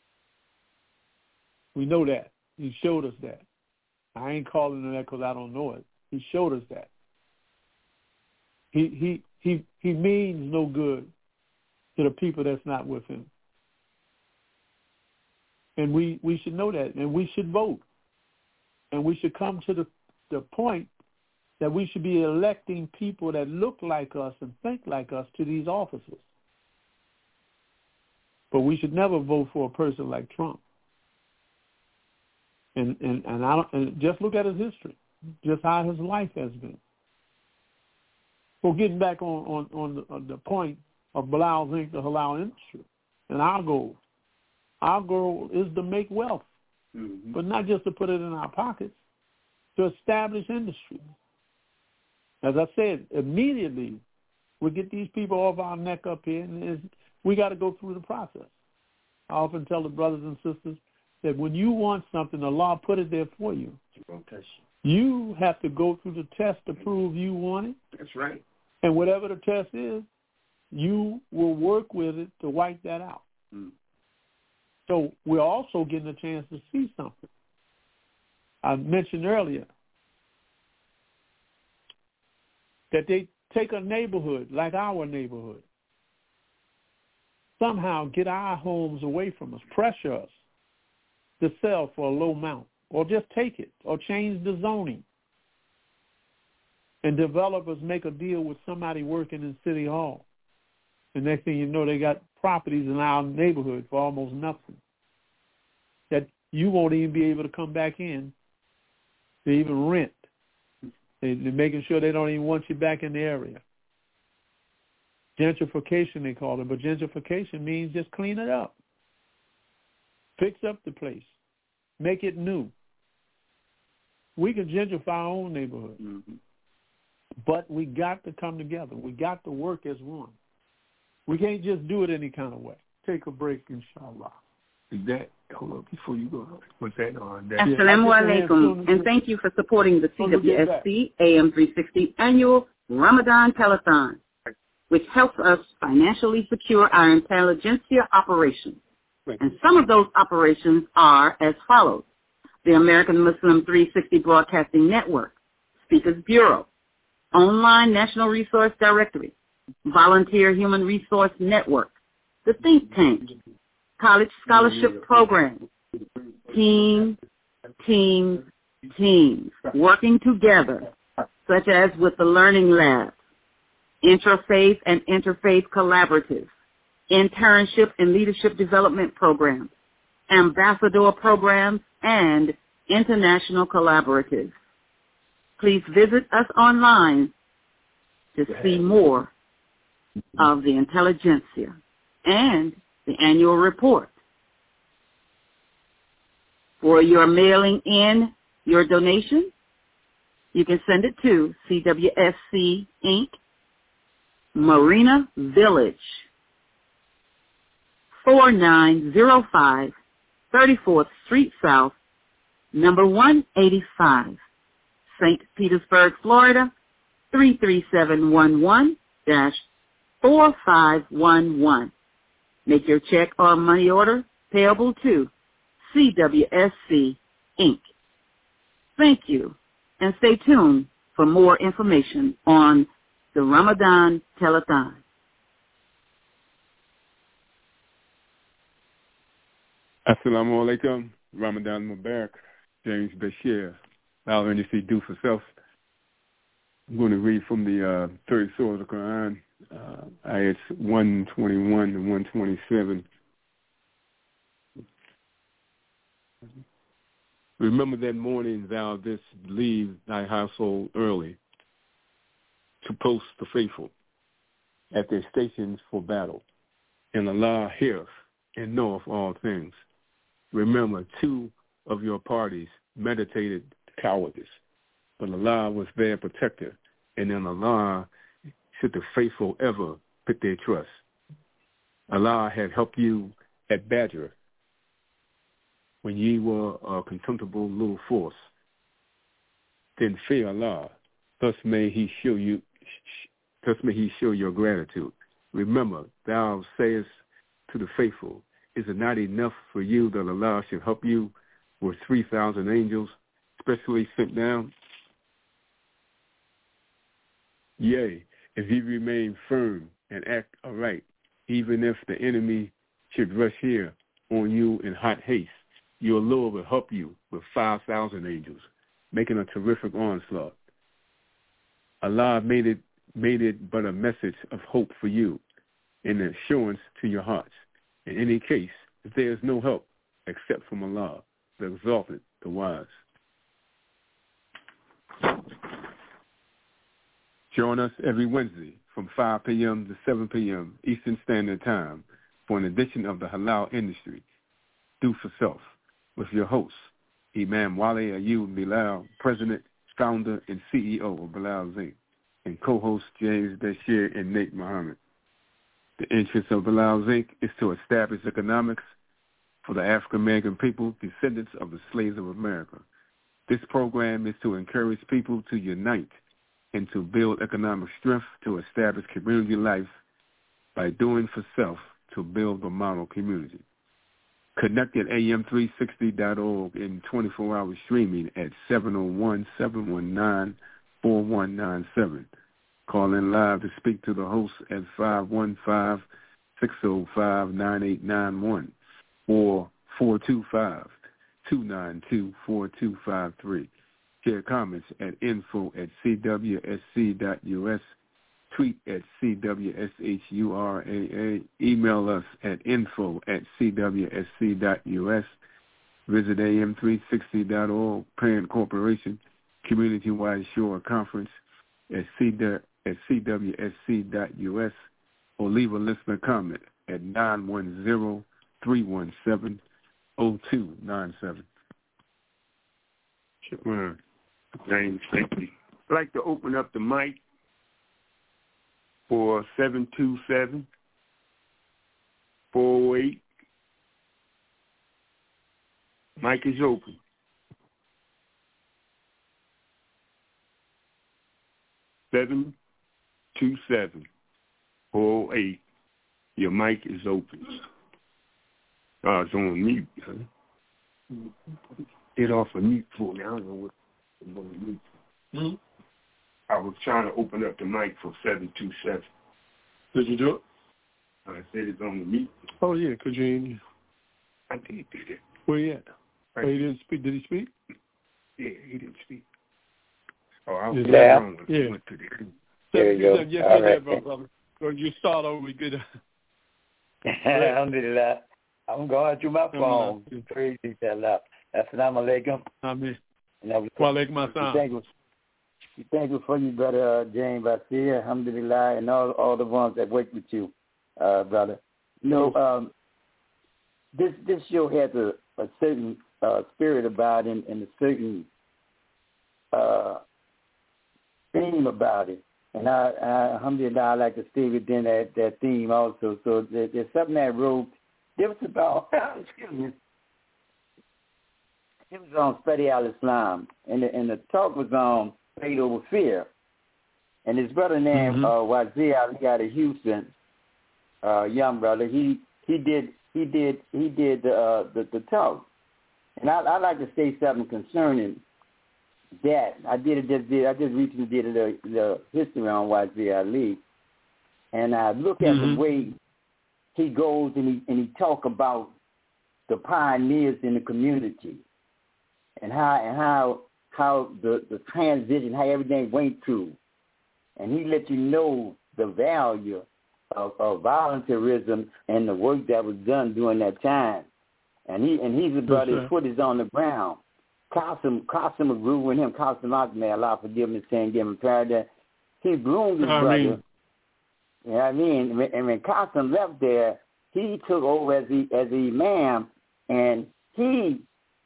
We know that. He showed us that. I ain't calling him that because I don't know it. He showed us that. He he he he means no good to the people that's not with him. And we, we should know that, and we should vote. And we should come to the, the point that we should be electing people that look like us and think like us to these offices. But we should never vote for a person like Trump. And and, and I don't, and just look at his history, just how his life has been. Well, getting back on, on, on, the, on the point of Bilal's Incorporated, the halal industry, and our goal. Our goal is to make wealth, mm-hmm. but not just to put it in our pockets, to establish industry. As I said, immediately we get these people off our neck up here, and we got to go through the process. I often tell the brothers and sisters that when you want something, Allah put it there for you. You have to go through the test to prove you want it. That's right. And whatever the test is, you will work with it to wipe that out. Mm. So we're also getting a chance to see something. I mentioned earlier that they take a neighborhood like our neighborhood, somehow get our homes away from us, pressure us to sell for a low amount, or just take it, or change the zoning. And developers make a deal with somebody working in City Hall. The next thing you know, they got properties in our neighborhood for almost nothing that you won't even be able to come back in to even rent. They're making sure they don't even want you back in the area. Gentrification, they call it, but gentrification means just clean it up. Fix up the place. Make it new. We can gentrify our own neighborhood. Mm-hmm. But we got to come together. We got to work as one. We can't just do it any kind of way. Take a break, inshallah. Is that, hold on, before you go, what's that on? That Assalamu alaikum, and thank you for supporting the C W S C A M three sixty annual Ramadan Telethon, which helps us financially secure our intelligentsia operations. And some of those operations are as follows: the American Muslim three sixty Broadcasting Network, Speakers Bureau, Online National Resource Directory, Volunteer Human Resource Network, the Think Tank, College Scholarship Program, teams, teams, teams, working together, such as with the Learning Labs, Interfaith and Interfaith Collaborative, Internship and Leadership Development Programs, Ambassador Programs, and International Collaboratives. Please visit us online to see more of the intelligentsia and the annual report. For your mailing in your donation, you can send it to C W S C Incorporated, Marina Village, forty-nine oh five, thirty-fourth Street South, number one eighty-five, Saint Petersburg, Florida, three three seven one one dash four five one one. Make your check or money order payable to C W S C Incorporated. Thank you, and stay tuned for more information on the Ramadan Telethon. Assalamu alaikum, Ramadan Mubarak, James Bashir, Al N C Do for Self. I'm going to read from the uh, third surah of the Quran, uh, ayats one twenty-one to one twenty-seven. Remember that morning thou didst leave thy household early to post the faithful at their stations for battle. And Allah heareth and knoweth all things. Remember, two of your parties meditated cowardice, but Allah was their protector, and in Allah should the faithful ever put their trust. Allah had helped you at Badr when ye were a contemptible little force. Then fear Allah, thus may He show you, thus may He show your gratitude. Remember, thou sayest to the faithful, is it not enough for you that Allah should help you with three thousand angels, specially sent down? Yea, if ye remain firm and act aright, even if the enemy should rush here on you in hot haste, your Lord will help you with five thousand angels, making a terrific onslaught. Allah made it made it but a message of hope for you, and an assurance to your hearts. In any case, if there is no help except from Allah, the exalted, the wise. Join us every Wednesday from five p.m. to seven p.m. Eastern Standard Time for an edition of the Halal Industry, Do for Self, with your host, Imam Wale Ayub Bilal, President, Founder, and C E O of Bilal Zinc, and co-hosts James Bashir and Nate Muhammad. The interest of Bilal Zinc is to establish economics for the African-American people, descendants of the slaves of America. This program is to encourage people to unite and to build economic strength to establish community life by doing for self to build a model community. Connect at A M three sixty dot org in twenty-four hour streaming at seven oh one, seven one nine, four one nine seven. Call in live to speak to the host at five one five, six oh five, nine eight nine one or four two five, two nine two, four two five three. Share comments at info at c w s c dot u s. Tweet at C W S H U R A A. Email us at info at C W S C dot U S. Visit A M three sixty dot org. Parent Corporation Community-Wide Shore Conference at C W S C dot U S. Or leave a listener comment at nine one zero, three one seven, zero two nine seven. Sure. James, thank you. I'd like to open up the mic for seven two seven, four oh eight. Mic is open. seven two seven, four oh eight. Your mic is open. Oh, it's on mute, huh? Get off of mute for me. I don't know what I'm on mute. Hmm? I was trying to open up the mic for seven two seven. Did you do it? I said it's on the mute. Oh, yeah, could you? I did do that. Where you at? Right. Oh, he didn't speak. Did he speak? Yeah, he didn't speak. Oh, I was yeah. wrong. Yeah. Went to the... There you go. Yes, All yes, right. brother. So you start over. We good. Alhamdulillah. I'm going through my phone. Praise Allah. Assalamu alaikum. Amen. Wa alaikum assalam. We thank you for you, brother uh, James Basir, alhamdulillah, and all all the ones that work with you, uh, brother. You know, um, this this show has a, a certain uh, spirit about it and a certain uh, theme about it. And I, I, alhamdulillah, I like to stay within that, that theme also. So there, there's something that wrote, it was about, excuse me, it was on Study al-Islam, and the, and the talk was on Faith Over Fear. And his brother named mm-hmm. uh, Wazir Ali out of Houston, uh, young brother, he he did he did he did uh, the the talk. And I I like to say something concerning that. I did it just did I just recently did the the history on Wazir Ali, and I look at mm-hmm. the way he goes and he and he talk about the pioneers in the community, and how and how how the, the transition, how everything went through. And he let you know the value of, of volunteerism and the work that was done during that time. And he and he's about his foot is on the ground. Qasim Qasim grew in him, Qasim Ahmed, Allah forgive me, saying give him paradise. He groomed his I brother. Mean. You know what I mean? And when Qasim left there, he took over as the as the imam, and he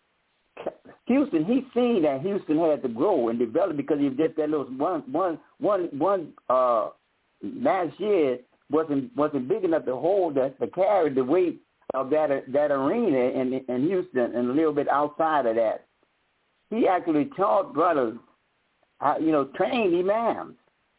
Houston, he seen that Houston had to grow and develop because he just that little one, one, one, one. Uh, last year wasn't wasn't big enough to hold that to carry the weight of that that arena in in Houston and a little bit outside of that. He actually taught brothers, how, you know, trained imams,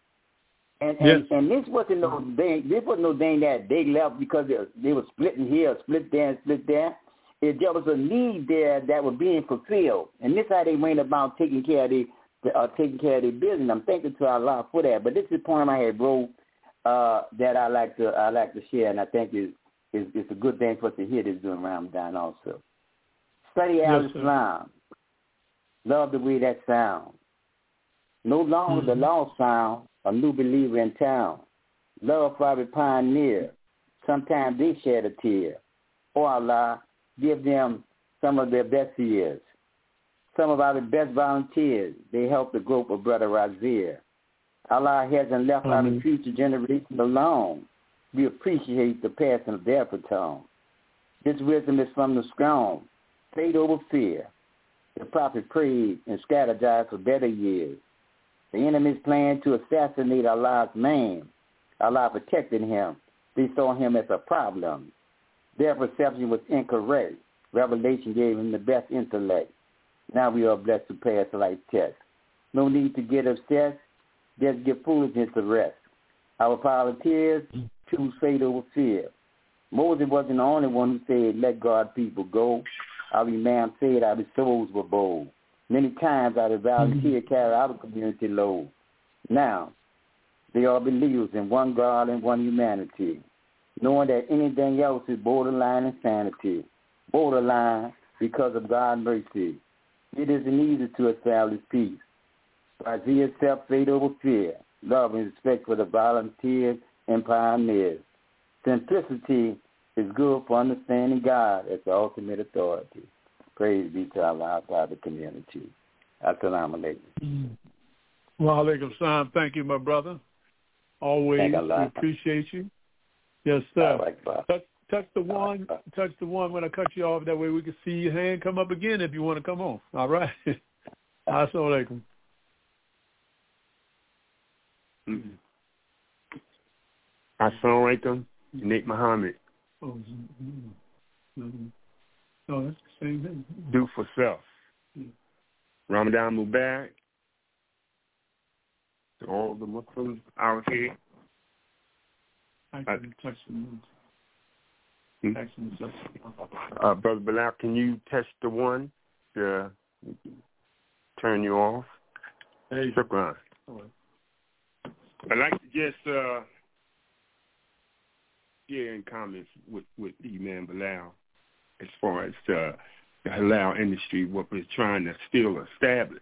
and and, yes. and this wasn't no thing. This wasn't no thing that they left because they, they were splitting here, split there, and split there. If there was a need there that was being fulfilled, and this is how they went about taking care of the, uh, taking care of their business. I'm thankful to Allah for that. But this is a poem I had wrote uh, that I like to I like to share, and I think is is it's a good thing for us to hear this during Ramadan also. Study yes, al-Islam, love the way that sounds. No longer mm-hmm. the lost sound, a new believer in town. Love for every pioneer. Sometimes they shed a tear. Oh Allah, give them some of their best years. Some of our best volunteers. They help the group of Brother Razir. Allah hasn't left mm-hmm. our future generation alone. We appreciate the passing of their baton. This wisdom is from the strong. Faith over fear. The prophet prayed and strategized for better years. The enemy's plan to assassinate Allah's man. Allah protected him. They saw him as a problem. Their perception was incorrect. Revelation gave him the best intellect. Now we are blessed to pass the life test. No need to get obsessed. Just give foolishness to rest. Our volunteers choose faith over fear. Moses wasn't the only one who said, let God people go. Our imam said our souls were bold. Many times our volunteer carry our community load. Now, they are believers in one God and one humanity, knowing that anything else is borderline insanity, borderline because of God's mercy. It isn't easy to establish peace. Isaiah accepts fate over fear, love and respect for the volunteers and pioneers. Simplicity is good for understanding God as the ultimate authority. Praise be to Allah outside the community. Assalamu alaikum. Wa alaikum salam. Thank you, my brother. Always we appreciate you. Yes, sir. Touch, touch the one. Touch the one when I cut you off. That way we can see your hand come up again if you want to come on. All right. Assalamu alaikum. Assalamu alaikum. Nate Muhammad. Oh, mm-hmm. Oh, that's the same thing. Do for self. Yeah. Ramadan Mubarak. To all the Muslims out here. I can touch them. Hmm? Uh, Brother Bilal, can you test the one to turn you off? Hey. Shukran. I'd like to just uh, share in comments with, with Imam Bilal as far as uh, the halal industry, what we're trying to still establish.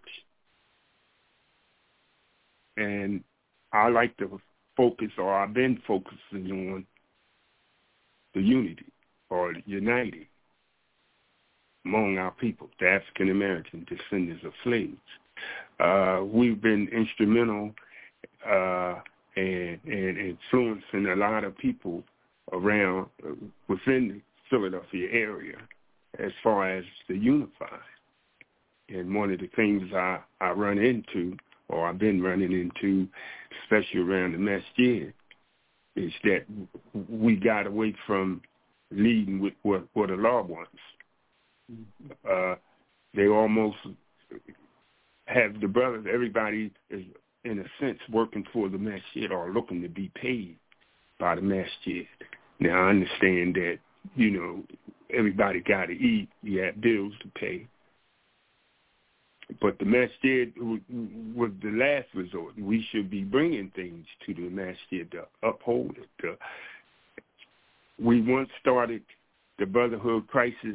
And I like to focus, or I've been focusing on the unity or uniting among our people, the African-American descendants of slaves. Uh, we've been instrumental uh, and, and influencing a lot of people around uh, within the Philadelphia area as far as the unified. And one of the things I, I run into, or I've been running into, especially around the masjid, is that we got away from leading with what, what Allah wants. Uh, they almost have the brothers, everybody is, in a sense, working for the masjid or looking to be paid by the masjid. Now, I understand that, you know, everybody got to eat. You have bills to pay. But the masjid was the last resort. We should be bringing things to the masjid to uphold it. To, we once started the Brotherhood Crisis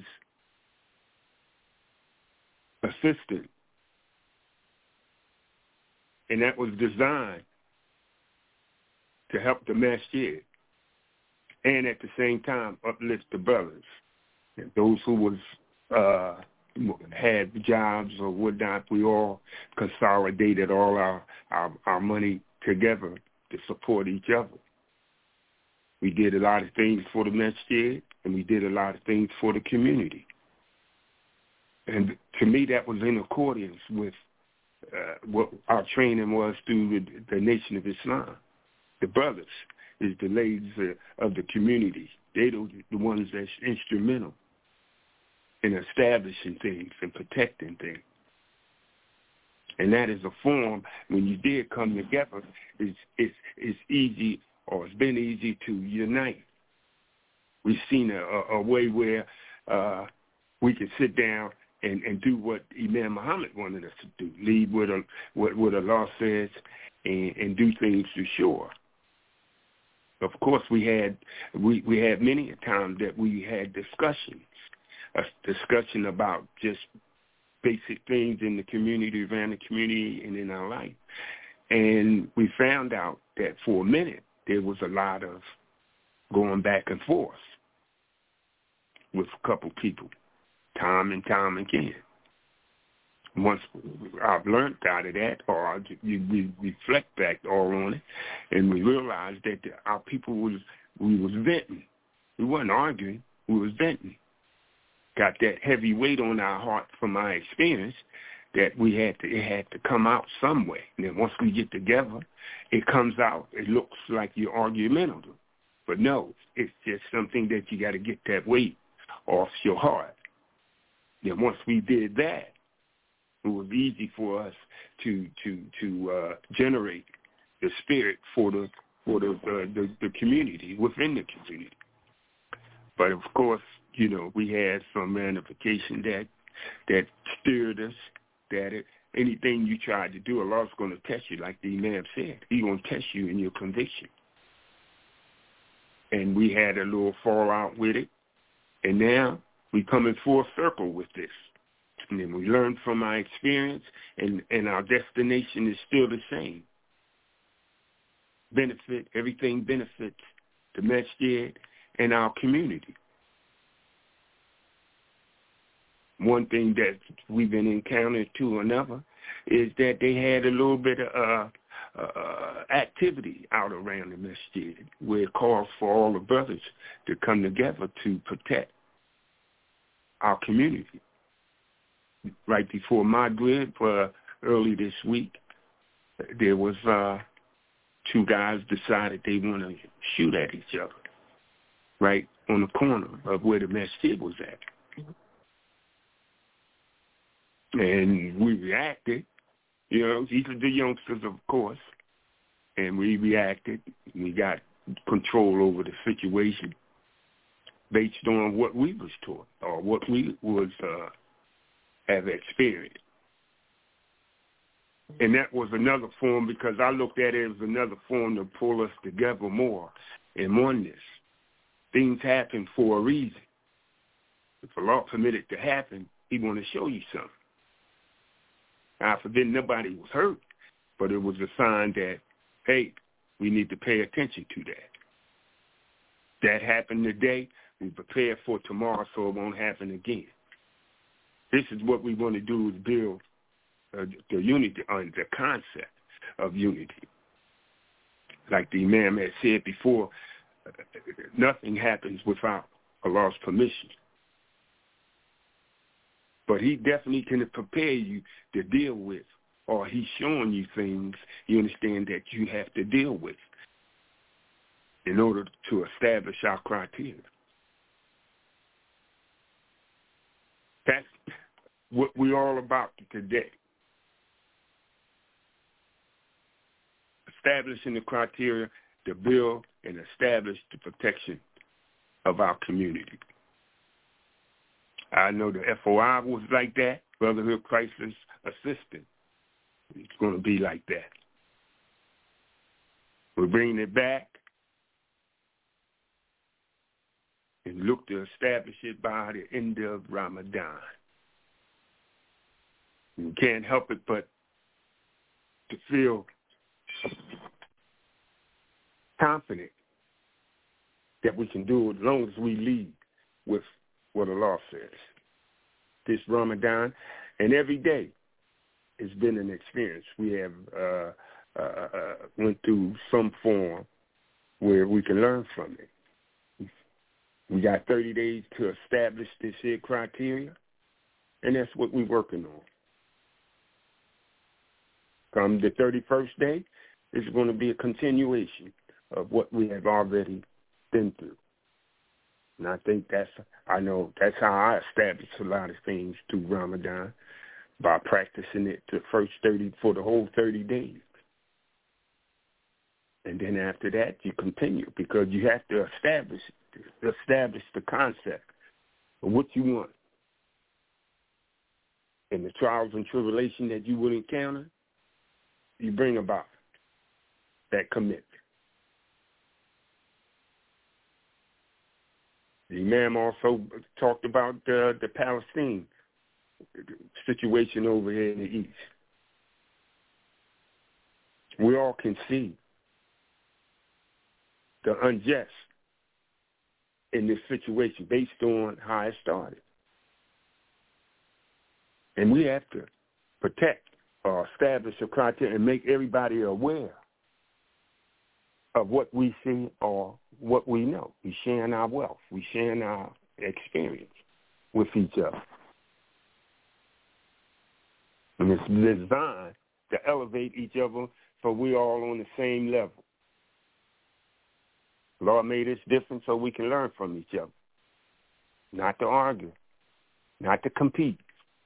Assistance, and that was designed to help the masjid and at the same time uplift the brothers, and those who was uh, had jobs or whatnot. We all consolidated all our, our, our money together to support each other. We did a lot of things for the masjid, and we did a lot of things for the community. And to me, that was in accordance with uh, what our training was through the, the Nation of Islam. The brothers is the ladies uh, of the community. They're the, the ones that's instrumental in establishing things and protecting things. And that is a form, when you did come together, it's, it's, it's easy, or it's been easy to unite. We've seen a, a, a way where uh, we could sit down and, and do what Imam Muhammad wanted us to do, lead what, a, what, what Allah says, and, and do things to shore. Of course, we had we, we had many a time that we had discussions, a discussion about just basic things in the community, around the community, and in our life. And we found out that for a minute, there was a lot of going back and forth with a couple people, time and time again. Once I've learned out of that, or we reflect back all on it, and we realized that our people was, we was venting. We wasn't arguing, we was venting. Got that heavy weight on our heart from our experience that we had to, it had to come out some way. And then once we get together, it comes out. It looks like you're argumentative. But no, it's just something that you got to get that weight off your heart. Then once we did that, it was easy for us to to to uh, generate the spirit for the for the, uh, the the community, within the community. But of course, you know, we had some ramification that that steered us. That it, anything you tried to do, Allah's going to test you, like the Imam said. He's going to test you in your conviction. And we had a little fallout with it, and now we come in full circle with this. And then we learn from our experience, and, and our destination is still the same. Benefit, everything benefits the masjid and our community. One thing that we've been encountering to another is that they had a little bit of uh, uh, activity out around the masjid where it calls for all the brothers to come together to protect our community. Right before Maghrib, uh, early this week, there was uh, two guys decided they want to shoot at each other right on the corner of where the masjid was at. And we reacted, you know, these are the youngsters, of course, and we reacted. We got control over the situation based on what we was taught or what we was uh, have experienced. And that was another form, because I looked at it as another form to pull us together more in oneness. Things happen for a reason. If Allah permitted it to happen, He want to show you something. I forbid nobody was hurt, but it was a sign that, hey, we need to pay attention to that. That happened today. We prepare for tomorrow so it won't happen again. This is what we want to do, is build uh, the unity, uh, the concept of unity. Like the Imam had said before, uh, nothing happens without Allah's permission. But He definitely can prepare you to deal with, or He's showing you things you understand that you have to deal with in order to establish our criteria. That's what we're all about today. Establishing the criteria to build and establish the protection of our community. I know the F O I was like that, Brotherhood Crisis Assistant. It's going to be like that. We're bringing it back and look to establish it by the end of Ramadan. You can't help it but to feel confident that we can do it as long as we lead with what Allah says. This Ramadan, and every day, it's been an experience. We have uh, uh, uh, went through some form where we can learn from it. We got thirty days to establish this here criteria, and that's what we're working on. Come the thirty-first day, it's going to be a continuation of what we have already been through. And I think that's, I know that's how I established a lot of things through Ramadan, by practicing it the first thirty, for the whole thirty days. And then after that, you continue, because you have to establish, establish the concept of what you want. And the trials and tribulation that you will encounter, you bring about that commitment. The Imam also talked about uh, the Palestine situation over here in the East. We all can see the unjust in this situation based on how it started. And we have to protect or establish a criteria and make everybody aware of what we see or what we know. We sharing our wealth. We sharing our experience with each other. And it's designed to elevate each other so we're all on the same level. Lord made us different so we can learn from each other. Not to argue, not to compete,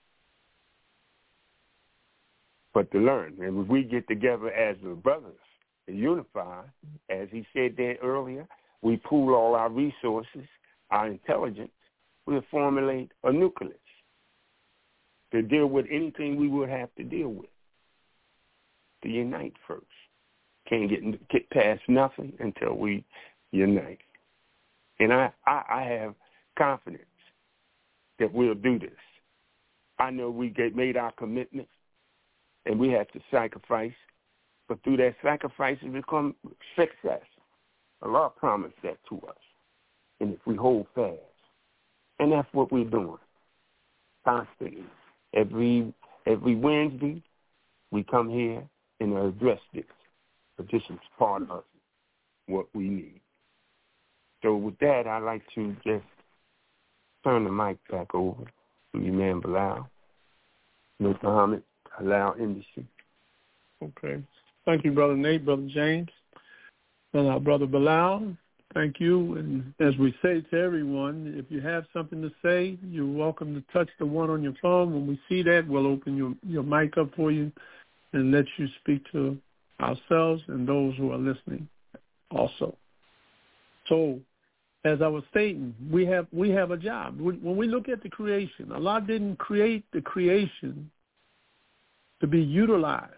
but to learn. And if we get together as the brothers and unify, as he said there earlier, we pool all our resources, our intelligence, we'll formulate a nucleus to deal with anything we would have to deal with. To unite first. Can't get, get past nothing until we unite. And I, I, I have confidence that we'll do this. I know we get, made our commitments, and we had to sacrifice. But through that sacrifice, it become success. Allah promised that to us. And if we hold fast, and that's what we're doing constantly. Every every Wednesday, we come here and address this. But this is part of what we need. So with that, I'd like to just turn the mic back over to Imam Bilal, Nur Muhammad, Halal Industry. Okay. Thank you, Brother Nate, Brother James, and our Brother Bilal. Thank you. And as we say to everyone, if you have something to say, you're welcome to touch the one on your phone. When we see that, we'll open your, your mic up for you and let you speak to ourselves and those who are listening also. So, as I was stating, we have we have a job. When we look at the creation, Allah didn't create the creation to be utilized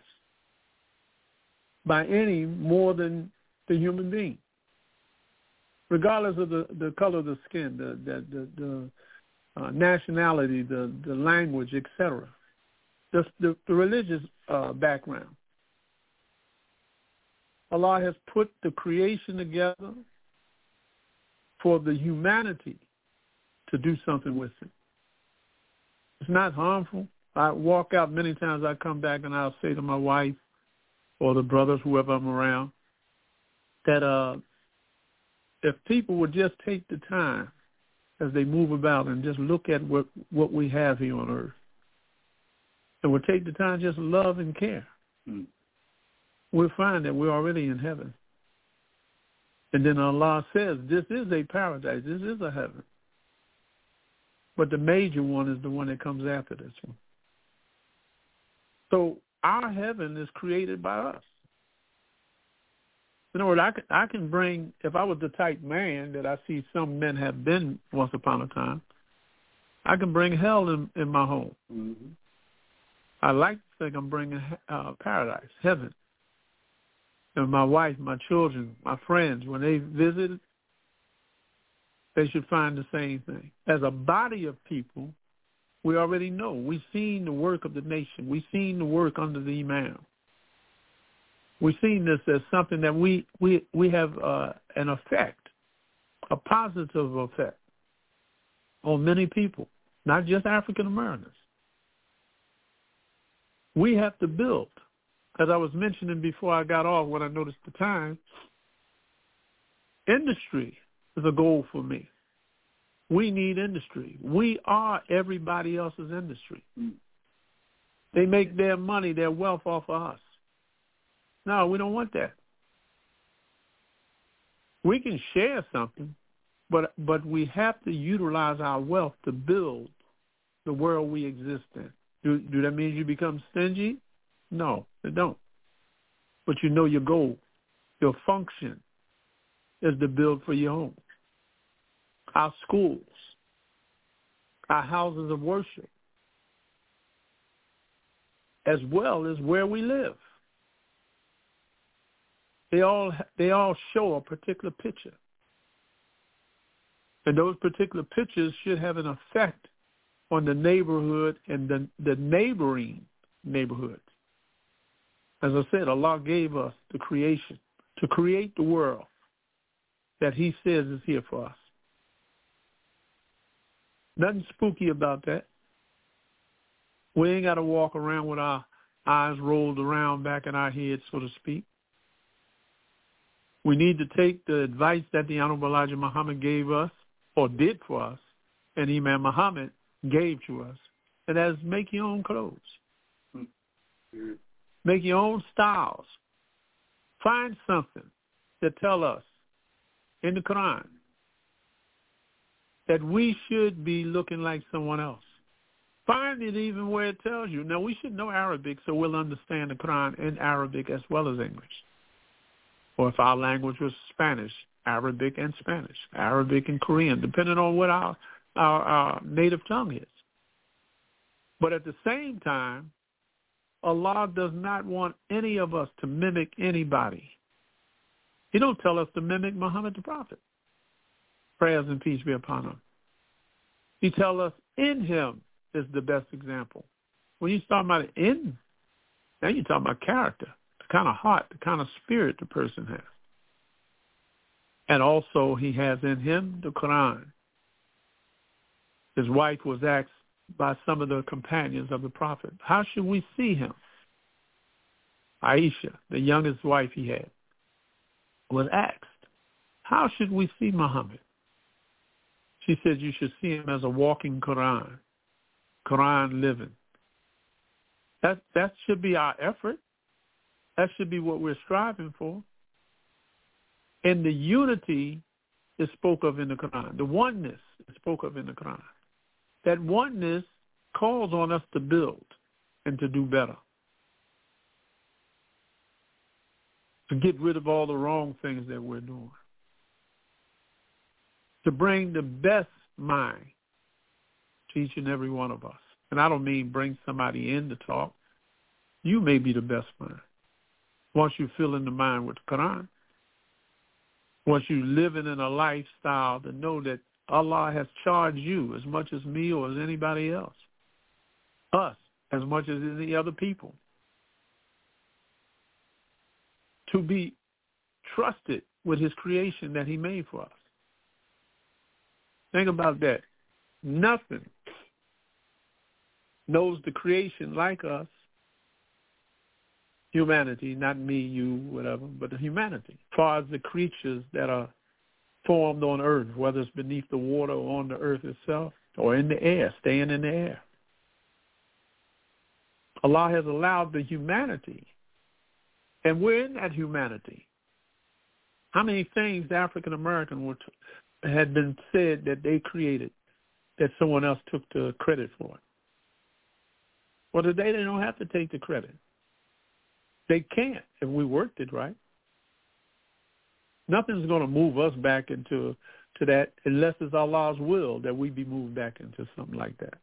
by any more than the human being, regardless of the, the color of the skin, the the the, the uh, nationality, the the language, et cetera, the the, the religious uh, background. Allah has put the creation together for the humanity to do something with it. It's not harmful. I walk out many times, I come back and I'll say to my wife or the brothers, whoever I'm around, that uh, if people would just take the time as they move about and just look at what, what we have here on earth, and would take the time just to love and care, mm. we'll find that we're already in heaven. And then Allah says, this is a paradise, this is a heaven. But the major one is the one that comes after this one. So our heaven is created by us. In other words, I can, I can bring, if I was the type man that I see some men have been once upon a time, I can bring hell in, in my home. Mm-hmm. I like to think I'm bringing uh, paradise, heaven. And my wife, my children, my friends, when they visit, they should find the same thing. As a body of people, we already know. We've seen the work of the nation. We've seen the work under the Imam. We've seen this as something that we, we, we have uh, an effect, a positive effect on many people, not just African Americans. We have to build. As I was mentioning before I got off, when I noticed the time, industry is a goal for me. We need industry. We are everybody else's industry. They make their money, their wealth off of us. No, we don't want that. We can share something, but but we have to utilize our wealth to build the world we exist in. Do, do that mean you become stingy? No, it don't. But you know your goal, your function is to build for your home. Our schools, our houses of worship, as well as where we live. They all they all show a particular picture. And those particular pictures should have an effect on the neighborhood and the, the neighboring neighborhoods. As I said, Allah gave us the creation to create the world that he says is here for us. Nothing spooky about that. We ain't got to walk around with our eyes rolled around back in our heads, so to speak. We need to take the advice that the Honorable Elijah Muhammad gave us, or did for us, and Imam Muhammad gave to us, and that is make your own clothes. Mm-hmm. Make your own styles. Find something that tell us in the Quran that we should be looking like someone else. Find it even where it tells you. Now, we should know Arabic so we'll understand the Quran in Arabic as well as English. Or if our language was Spanish, Arabic and Spanish, Arabic and Korean, depending on what our, our, our native tongue is. But at the same time, Allah does not want any of us to mimic anybody. He don't tell us to mimic Muhammad the Prophet. Prayers and peace be upon him. He tells us in him is the best example. When you start about the end, now you're talking about character, the kind of heart, the kind of spirit the person has. And also he has in him the Quran. His wife was asked by some of the companions of the Prophet, how should we see him? Aisha, the youngest wife he had, was asked, how should we see Muhammad? She said, you should see him as a walking Quran, Quran living. That, that should be our effort. That should be what we're striving for. And the unity is spoke of in the Quran. The oneness is spoke of in the Quran. That oneness calls on us to build and to do better. To get rid of all the wrong things that we're doing. To bring the best mind to each and every one of us. And I don't mean bring somebody in to talk. You may be the best mind. Once you fill in the mind with the Quran. Once you living in a lifestyle to know that Allah has charged you as much as me or as anybody else. Us as much as any other people. To be trusted with his creation that he made for us. Think about that. Nothing knows the creation like us. Humanity, not me, you, whatever, but the humanity. As far as the creatures that are formed on earth, whether it's beneath the water or on the earth itself, or in the air, staying in the air. Allah has allowed the humanity, and we're in that humanity. How many things the African American were t- had been said that they created that someone else took the credit for it? Well, today they don't have to take the credit. They can't if we worked it right. Nothing's going to move us back into to that unless it's Allah's will that we be moved back into something like that.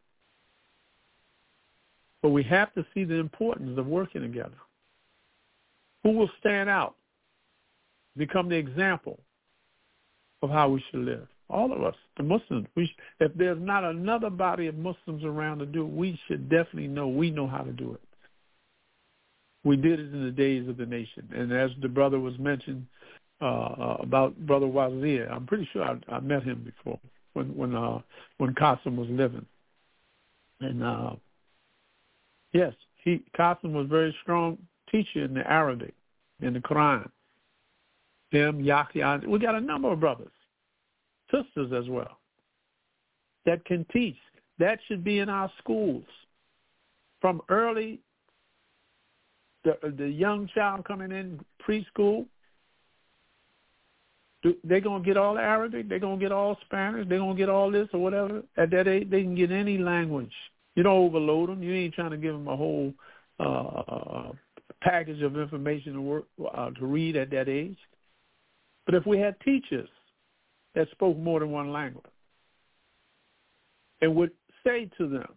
But we have to see the importance of working together. Who will stand out, become the example of how we should live? All of us, the Muslims. We sh- if there's not another body of Muslims around to do it, we should definitely know we know how to do it. We did it in the days of the nation. And as the brother was mentioned uh, about Brother Wazir, I'm pretty sure I, I met him before when when uh, when Qasim was living. And uh, yes, he Qasim was a very strong teacher in the Arabic, in the Quran. Him, Yahya, we got a number of brothers, sisters as well, that can teach. That should be in our schools from early. The, the young child coming in preschool, they're going to get all Arabic, they're going to get all Spanish, they're going to get all this or whatever. At that age, they can get any language. You don't overload them. You ain't trying to give them a whole uh, package of information to, work, uh, to read at that age. But if we had teachers that spoke more than one language and would say to them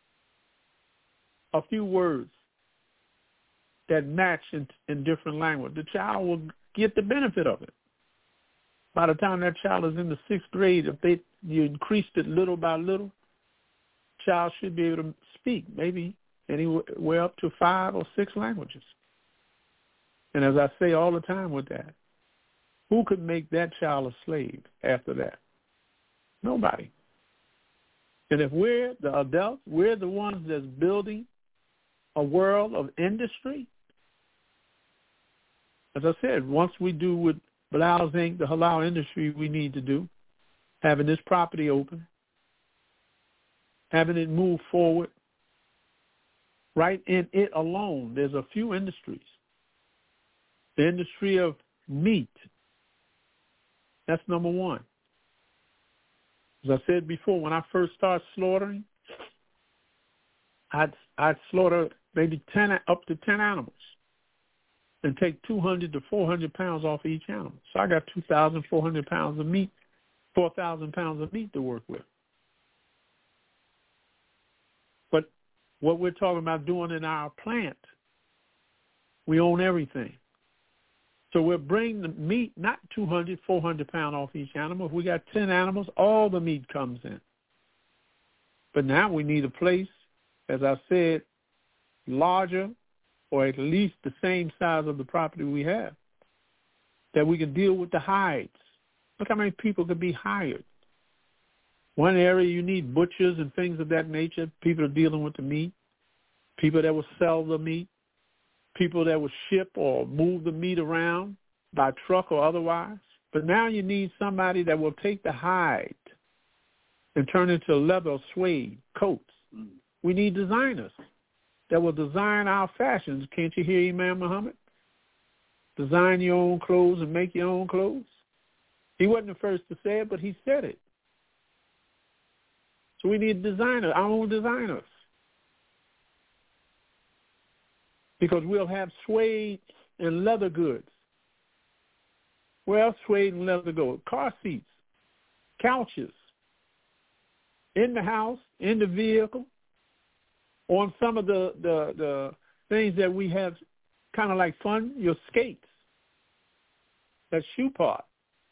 a few words that match in, in different language, the child will get the benefit of it. By the time that child is in the sixth grade, if they you increased it little by little, child should be able to speak maybe anywhere up to five or six languages. And as I say all the time with that, who could make that child a slave after that? Nobody. And if we're the adults, we're the ones that's building a world of industry. As I said, once we do what Bilal's Incorporated, the halal industry we need to do, having this property open, having it move forward, right in it alone, there's a few industries. The industry of meat, that's number one. As I said before, when I first started slaughtering, I'd, I'd slaughter maybe ten, up to ten animals and take two hundred to four hundred pounds off each animal. So I got two thousand four hundred pounds of meat, four thousand pounds of meat to work with. But what we're talking about doing in our plant, we own everything. So we're bringing the meat, not two hundred, four hundred pounds off each animal. If we got ten animals, all the meat comes in. But now we need a place, as I said, larger or at least the same size of the property we have, that we can deal with the hides. Look how many people could be hired. One area you need butchers and things of that nature, people are dealing with the meat, people that will sell the meat, people that will ship or move the meat around by truck or otherwise. But now you need somebody that will take the hide and turn it into leather or suede coats. Mm. We need designers that will design our fashions. Can't you hear Imam Muhammad? Design your own clothes and make your own clothes. He wasn't the first to say it, but he said it. So we need designers, our own designers. Because we'll have suede and leather goods. Where else suede and leather go? Car seats, couches, in the house, in the vehicle, on some of the, the, the things that we have kind of like fun, your skates, that shoe part.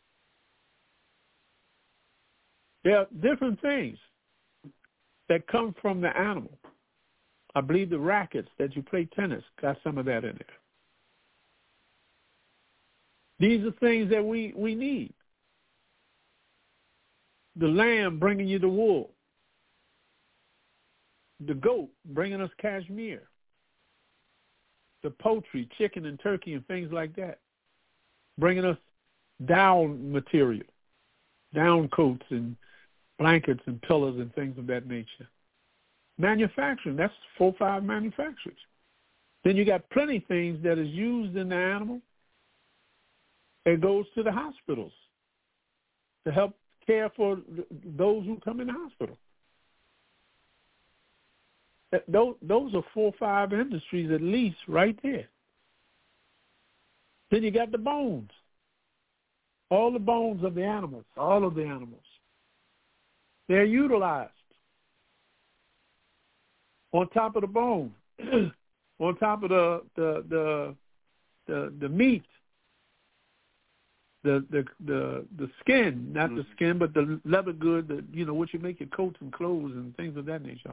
There are different things that come from the animal. I believe the rackets that you play tennis got some of that in there. These are things that we, we need. The lamb bringing you the wool. The goat bringing us cashmere. The poultry, chicken and turkey and things like that, bringing us down material, down coats and blankets and pillows and things of that nature. Manufacturing, that's four, five manufacturers. Then you got plenty of things that is used in the animal. It goes to the hospitals to help care for those who come in the hospital. Those, those are four or five industries at least right there. Then you got the bones. All the bones of the animals, all of the animals. They're utilized. On top of the bone, on top of the the the the, the meat, the the the the skin, not mm-hmm. the skin, but the leather good, the, you know, what you make your coats and clothes and things of that nature.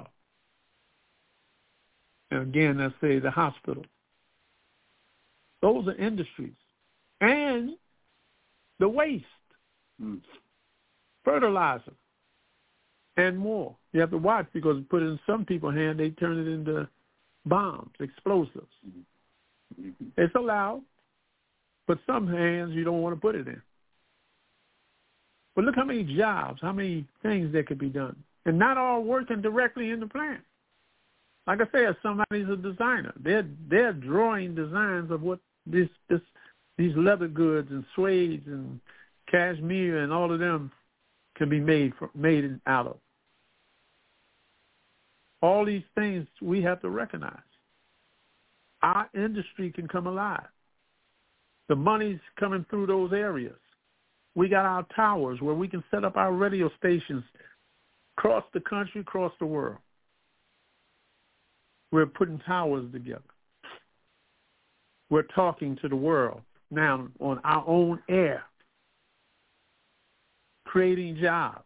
And again, I say the hospital. Those are industries. And the waste, mm. fertilizer, and more. You have to watch because you put it in some people's hand, they turn it into bombs, explosives. Mm-hmm. It's allowed, but some hands you don't want to put it in. But look how many jobs, how many things that could be done. And not all working directly in the plant. Like I said, somebody's a designer. They're they're drawing designs of what this this these leather goods and suede and cashmere and all of them can be made for, made out of. All these things we have to recognize. Our industry can come alive. The money's coming through those areas. We got our towers where we can set up our radio stations across the country, across the world. We're putting towers together. We're talking to the world now on our own air, creating jobs,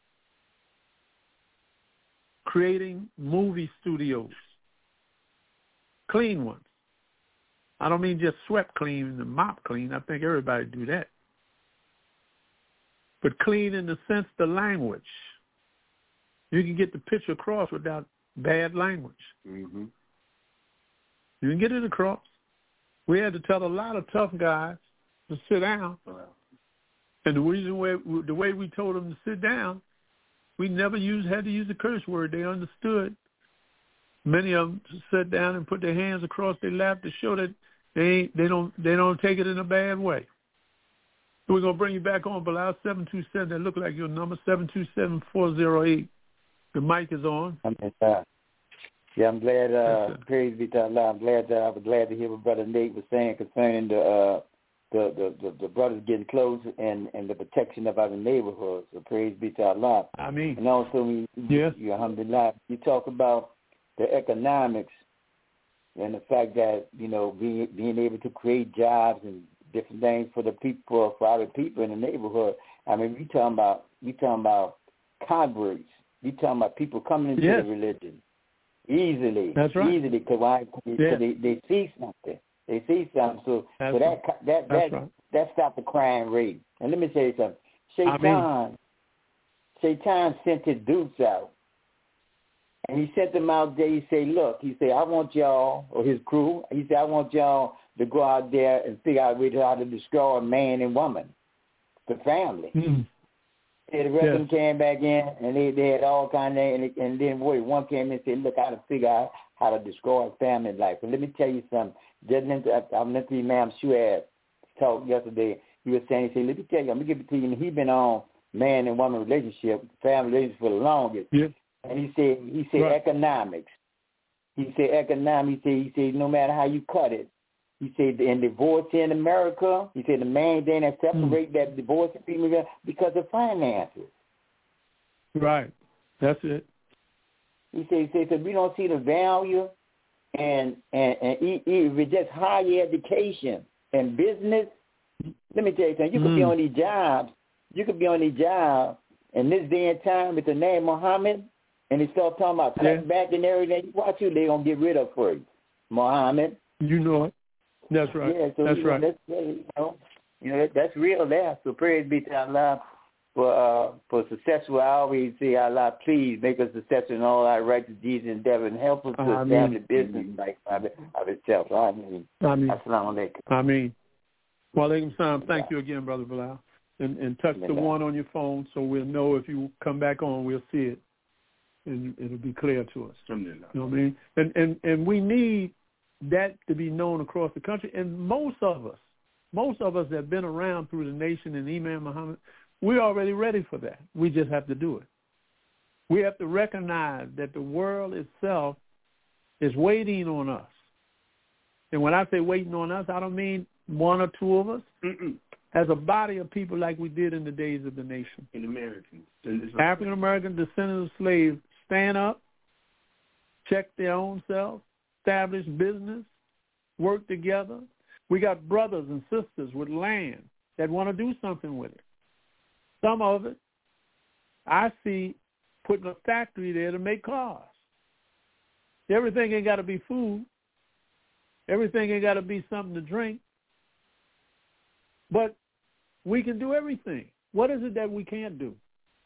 creating movie studios, clean ones. I don't mean just swept clean and mop clean. I think everybody do that. But clean in the sense the language. You can get the picture across without bad language. Mm-hmm. You can get it across. We had to tell a lot of tough guys to sit down. Wow. And the reason why, the way we told them to sit down, we never used had to use a curse word. They understood. Many of them sat down and put their hands across their lap to show that they ain't, they don't they don't take it in a bad way. So we're gonna bring you back on, Bilal, seven two seven. That look like your number, seven two seven four zero eight. The mic is on. Yeah, I'm glad. Uh, yes, praise be to Allah. I'm glad that I was glad to hear what Brother Nate was saying concerning the uh, the, the, the the brothers getting close and, and the protection of our neighborhoods. So praise be to Allah. I mean, and also, we, yes, you, alhamdulillah, you talk about the economics and the fact that you know being being able to create jobs and different things for the people, for our people in the neighborhood. I mean, we talking about we talking about Converts You talking about people coming into yes. the religion easily. That's right. Easily because why? Cause yeah. they they see something. They see something. So That's so that right. that That's that right. that stopped the crime rate. And let me tell you something. Shaitan, I mean, Shaitan sent his dupes out. And he sent them out there. He said, look, he said, I want y'all, or his crew, he said, I want y'all to go out there and figure out a way to how to destroy man and woman, the family. Mm-hmm. And the rest yes. of them came back in, and they, they had all kind of, and, and then boy, one came in and said, look, I got to figure out how to destroy family life. And let me tell you something. Just I went to Imam Shuad talk yesterday. He was saying, he said, let me tell you, I'm going to give it to you. And he been on man and woman relationship, family relationship for the longest. Yeah. And he said, he said right. economics. He said economics. He said, he said, no matter how you cut it. He said, in divorce in America, he said the main thing that separates mm. that divorce and female because of finances. Right. That's it. He said, he said, we don't see the value and and and even just higher education and business. Let me tell you something. You could mm. be on these jobs. You could be on these jobs, and this day and time with the name Muhammad. And they start talking about cutting yeah. back and everything. Watch who they're going to get rid of for you. Muhammad. You know it. That's right. Yeah, so that's you know, right. That's, you know, you know that, that's real there. So praise be to Allah for uh, for successful. I always say, Allah, please make us successful in all our righteous deeds and endeavor and help us to uh, establish business like of itself. I mean, I mean, Assalamu alaikum. I mean, wa alaikum salam. Thank you again, Brother Bilal. And, and touch the one on your phone so we'll know if you come back on, we'll see it. And it'll be clear to us. You know what I mean? And, and and we need that to be known across the country. And most of us, most of us that have been around through the nation and Imam Muhammad, we're already ready for that. We just have to do it. We have to recognize that the world itself is waiting on us. And when I say waiting on us, I don't mean one or two of us. Mm-mm. As a body of people like we did in the days of the nation. In Americans. African-American descendants of slaves stand up, check their own selves, establish business, work together. We got brothers and sisters with land that want to do something with it. Some of it, I see putting a factory there to make cars. Everything ain't got to be food. Everything ain't got to be something to drink. But we can do everything. What is it that we can't do?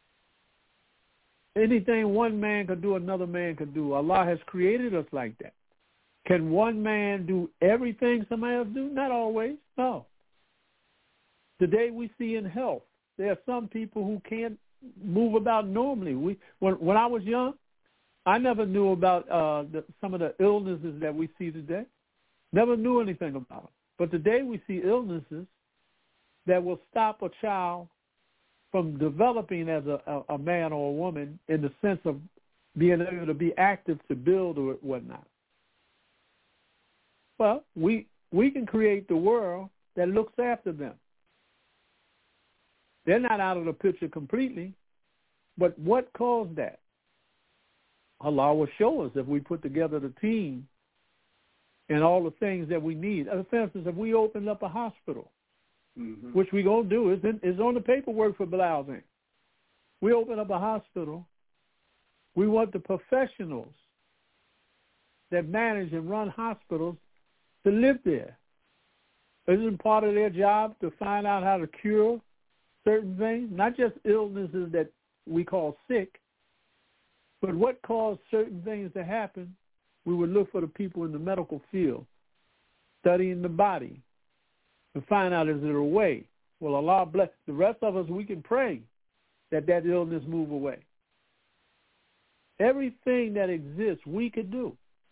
Anything one man could do, another man could do. Allah has created us like that. Can one man do everything somebody else do? Not always, no. Today we see in health, there are some people who can't move about normally. We, when, when I was young, I never knew about uh, the, some of the illnesses that we see today. Never knew anything about them. But today we see illnesses that will stop a child from developing as a, a, a man or a woman in the sense of being able to be active to build or whatnot. Well, we we can create the world that looks after them. They're not out of the picture completely, but what caused that? Allah will show us if we put together the team and all the things that we need. For instance, if we opened up a hospital, mm-hmm. which we're going to do, is is on the paperwork for Bilal's Incorporated. We open up a hospital. We want the professionals that manage and run hospitals to live there. Isn't part of their job to find out how to cure certain things, not just illnesses that we call sick, but what caused certain things to happen? We would look for the people in the medical field, studying the body, to find out, is there a way? Well, Allah bless. The rest of us, we can pray that that illness move away. Everything that exists, we could do.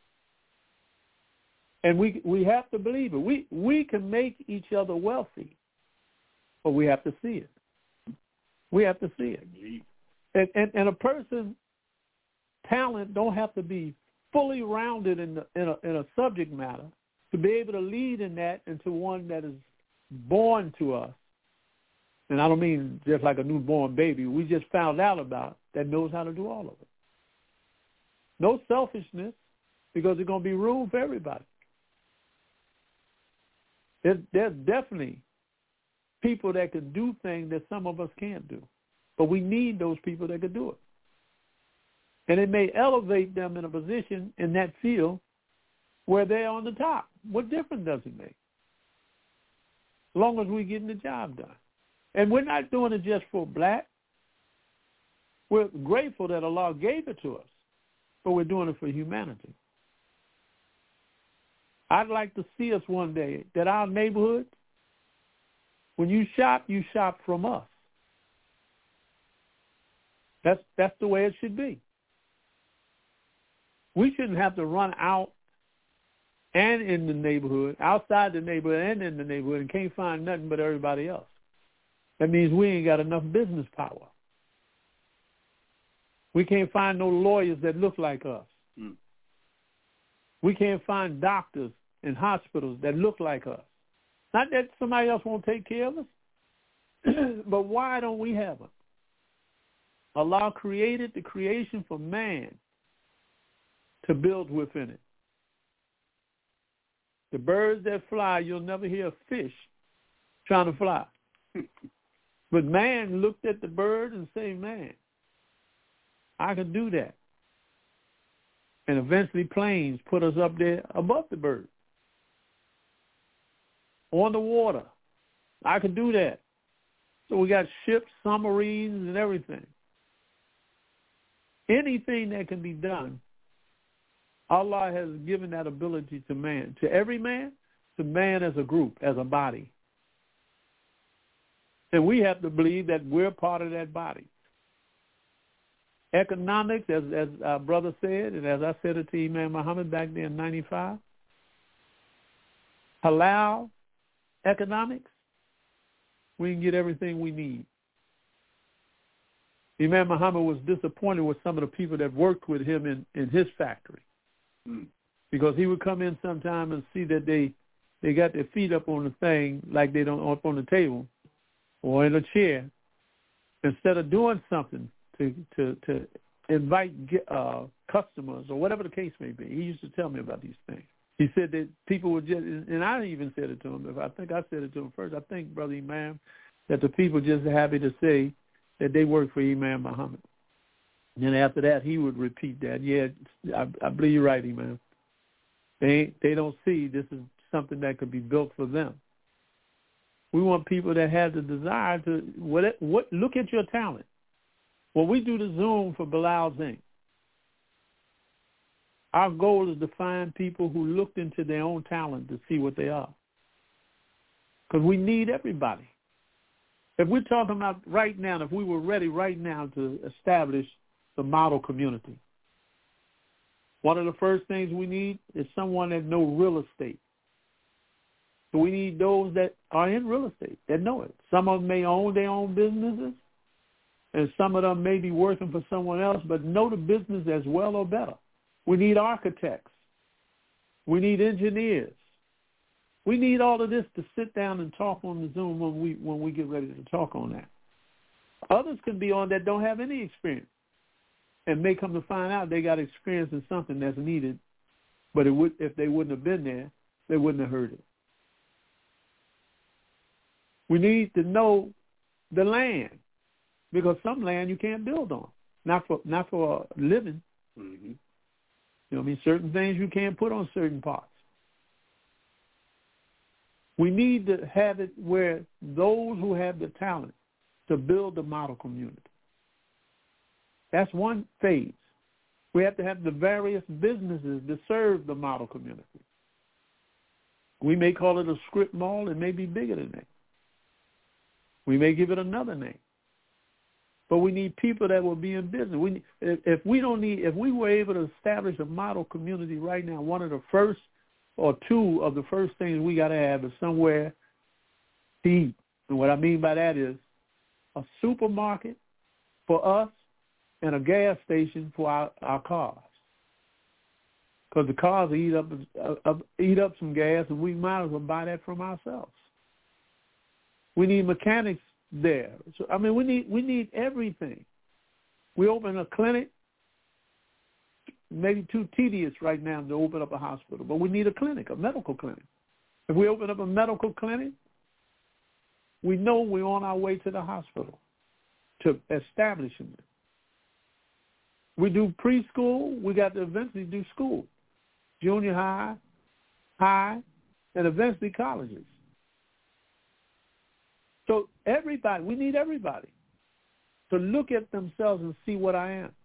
And we we have to believe it. We we can make each other wealthy, but we have to see it. We have to see it. And, and, and a person's talent don't have to be fully rounded in, the, in, a, in a subject matter to be able to lead in that into one that is born to us. And I don't mean just like a newborn baby. We just found out about that knows how to do all of it. No selfishness, because there's going to be room for everybody. There's, there's definitely people that can do things that some of us can't do. But we need those people that can do it. And it may elevate them in a position in that field where they're on the top. What difference does it make? As long as we're getting the job done. And we're not doing it just for black. We're grateful that Allah gave it to us, but we're doing it for humanity. I'd like to see us one day that our neighborhood, when you shop, you shop from us. That's that's the way it should be. We shouldn't have to run out and in the neighborhood, outside the neighborhood and in the neighborhood, and can't find nothing but everybody else. That means we ain't got enough business power. We can't find no lawyers that look like us. Mm. We can't find doctors in hospitals that look like us. Not that somebody else won't take care of us, but why don't we have them? Allah created the creation for man to build within it. The birds that fly, you'll never hear a fish trying to fly. But man looked at the bird and said, man, I can do that. And eventually planes put us up there above the bird. On the water. I can do that. So we got ships, submarines, and everything. Anything that can be done, Allah has given that ability to man, to every man, to man as a group, as a body. And we have to believe that we're part of that body. Economics, as, as our brother said, and as I said it to Imam Muhammad back then in ninety-five, halal economics, we can get everything we need. Imam Muhammad was disappointed with some of the people that worked with him in, in his factory. Mm. Because he would come in sometime and see that they, they got their feet up on the thing like they don't up on the table or in a chair. Instead of doing something to to, to invite uh, customers or whatever the case may be. He used to tell me about these things. He said that people would just, and I even said it to him, if I think I said it to him first, I think, Brother Imam, that the people just happy to say that they work for Imam Muhammad. And after that, he would repeat that. Yeah, I, I believe you're right, Imam. They, they don't see this is something that could be built for them. We want people that have the desire to, what, what look at your talent. Well, we do the Zoom for Bilal's Incorporated. Our goal is to find people who looked into their own talent to see what they are. Because we need everybody. If we're talking about right now, if we were ready right now to establish the model community, one of the first things we need is someone that knows real estate. So we need those that are in real estate, that know it. Some of them may own their own businesses, and some of them may be working for someone else, but know the business as well or better. We need architects. We need engineers. We need all of this to sit down and talk on the Zoom when we when we get ready to talk on that. Others can be on that don't have any experience and may come to find out they got experience in something that's needed, but it would, if they wouldn't have been there, they wouldn't have heard it. We need to know the land, because some land you can't build on, not for not for living. Mm-hmm. You know what I mean? Certain things you can't put on certain parts. We need to have it where those who have the talent to build the model community. That's one phase. We have to have the various businesses to serve the model community. We may call it a strip mall. It may be bigger than that. We may give it another name. But we need people that will be in business. We, if, if we don't need, if we were able to establish a model community right now, one of the first or two of the first things we got to have is somewhere to eat. And what I mean by that is a supermarket for us and a gas station for our, our cars. Because the cars eat up uh, eat up some gas, and we might as well buy that from ourselves. We need mechanics there. So I mean, we need we need everything. We open a clinic. Maybe too tedious right now to open up a hospital, but we need a clinic, a medical clinic. If we open up a medical clinic, we know we're on our way to the hospital, to establishing it. We do preschool. We got to eventually do school, junior high, high, and eventually colleges. So everybody, we need everybody to look at themselves and see what I am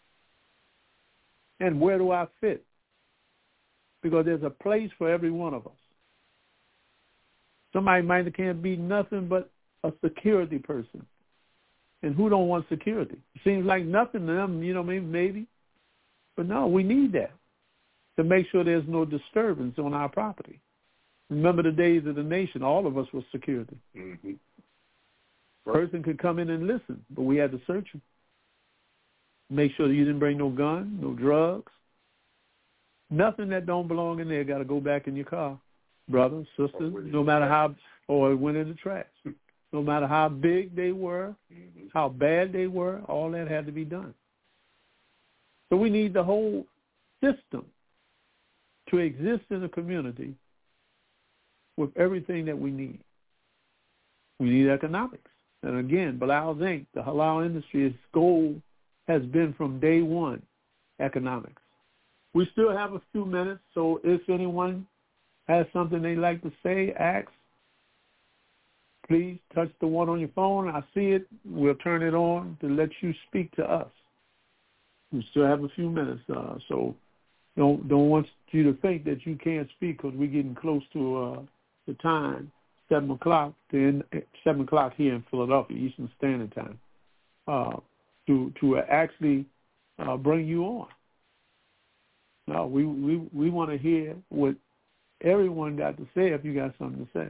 and where do I fit, because there's a place for every one of us. Somebody might can't be nothing but a security person. And who don't want security? It seems like nothing to them, you know what I mean, maybe. But no, we need that to make sure there's no disturbance on our property. Remember the days of the nation, all of us were security. Mm-hmm. A person could come in and listen, but we had to search them. Make sure that you didn't bring no gun, no drugs. Nothing that don't belong in there got to go back in your car, brothers, sisters, no matter how, or it went in the trash. No matter how big they were, how bad they were, all that had to be done. So we need the whole system to exist in a community with everything that we need. We need economics. And again, Bilal's Incorporated, the halal industry, its goal has been from day one, economics. We still have a few minutes, so if anyone has something they'd like to say, ask, please touch the one on your phone. I see it. We'll turn it on to let you speak to us. We still have a few minutes, uh, so don't don't want you to think that you can't speak because we're getting close to uh, the time, seven o'clock, to end, seven o'clock here in Philadelphia, Eastern Standard Time, uh, to to actually uh, bring you on. No, we we we want to hear what everyone got to say if you got something to say.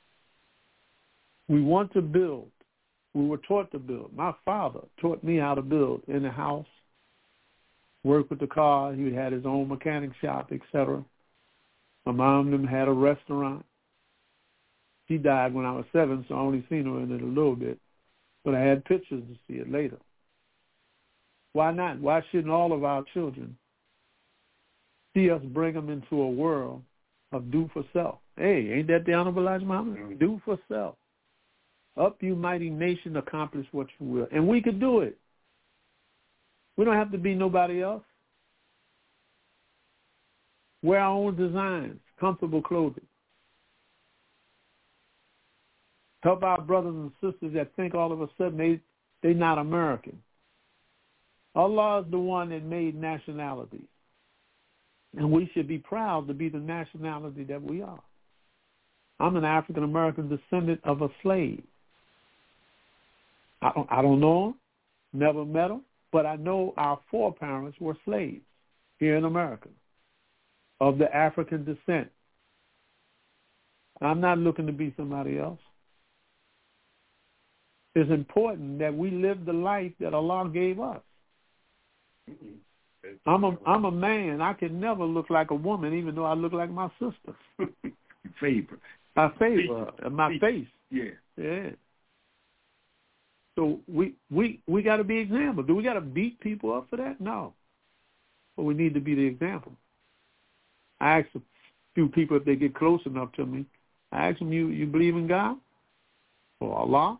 We want to build. We were taught to build. My father taught me how to build in the house, work with the car. He had his own mechanic shop, et cetera. My mom and them had a restaurant. She died when I was seven, so I only seen her in it a little bit. But I had pictures to see it later. Why not? Why shouldn't all of our children see us bring them into a world of do for self? Hey, ain't that the Honorable Elijah Muhammad? Do for self. Up, you mighty nation, accomplish what you will. And we could do it. We don't have to be nobody else. Wear our own designs, comfortable clothing. Help our brothers and sisters that think all of a sudden they, they're not American. Allah is the one that made nationalities. And we should be proud to be the nationality that we are. I'm an African-American descendant of a slave. I don't, I don't know him, never met him, but I know our foreparents were slaves here in America of the African descent. I'm not looking to be somebody else. It's important that we live the life that Allah gave us. I'm a, I'm a man. I can never look like a woman, even though I look like my sister. Favor. I favor her, my face. Yeah. Yeah. So we we, we got to be example. Do we got to beat people up for that? No. But we need to be the example. I asked a few people if they get close enough to me. I asked them, you, you believe in God or Allah?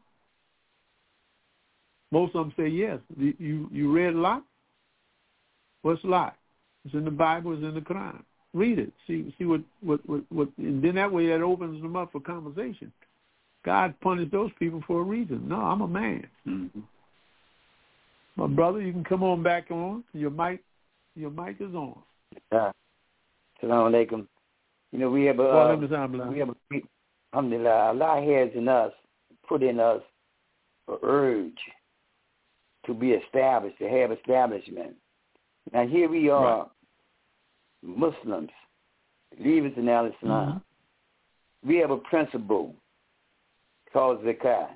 Most of them say yes. You you read Lot? What's Lot? It's in the Bible. It's in the Quran. Read it. See see what, what, what, what and then that way that opens them up for conversation. God punished those people for a reason. No, I'm a man. Mm-hmm. My brother, you can come on back on. Your mic, your mic is on. Uh, Assalamu alaikum. You know, we have a, uh, we have a, alhamdulillah, Allah has in us, put in us an urge to be established, to have establishment. Now here we are, right. Muslims, believers in Al-Islam. Mm-hmm. We have a principle called zakat.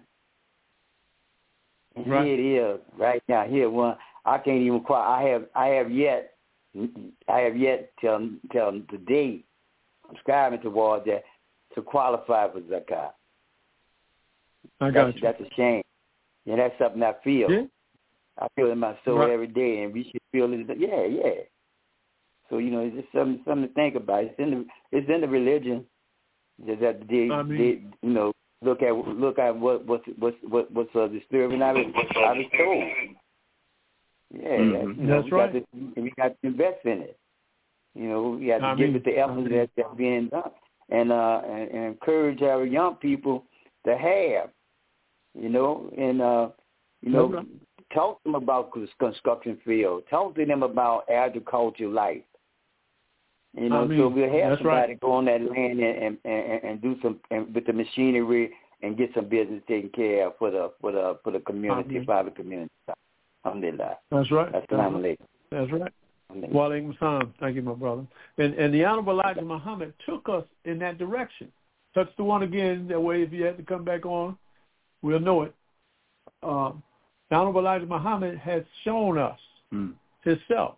And right. Here it is, right now. Here one, I can't even quite. I have, I have yet, I have yet till till the day I'm striving towards that to qualify for zakat. I got that's, you. That's a shame, and that's something I feel. Yeah. I feel in my soul right. every day, and we should feel it. Yeah, yeah. So you know, it's just something something to think about. It's in the it's in the religion. Just that they, I mean, they you know. Look at look at what what's what's what, what's uh, disturbing. I was I was told. Yeah, mm-hmm. that, you know, that's we right. Got to, we got to invest in it. You know, we got to I give mean, it the effort I mean, that, that's being done, and, uh, and and encourage our young people to have, you know, and uh, you know, right. talk to them about construction field, talk to them about agricultural life. You know, I mean, so we'll have somebody right. go on that land and and, and, and do some and with the machinery and get some business taken care of for the for the for the community, I mean, for the community. Alhamdulillah. That's right. That's, That's right. That's right. Wa alaikum salam. Thank you, my brother. And and the Honorable Elijah Muhammad took us in that direction. Touch the one again. That way, if you had to come back on, we'll know it. Uh, the Honorable Elijah Muhammad has shown us mm. himself.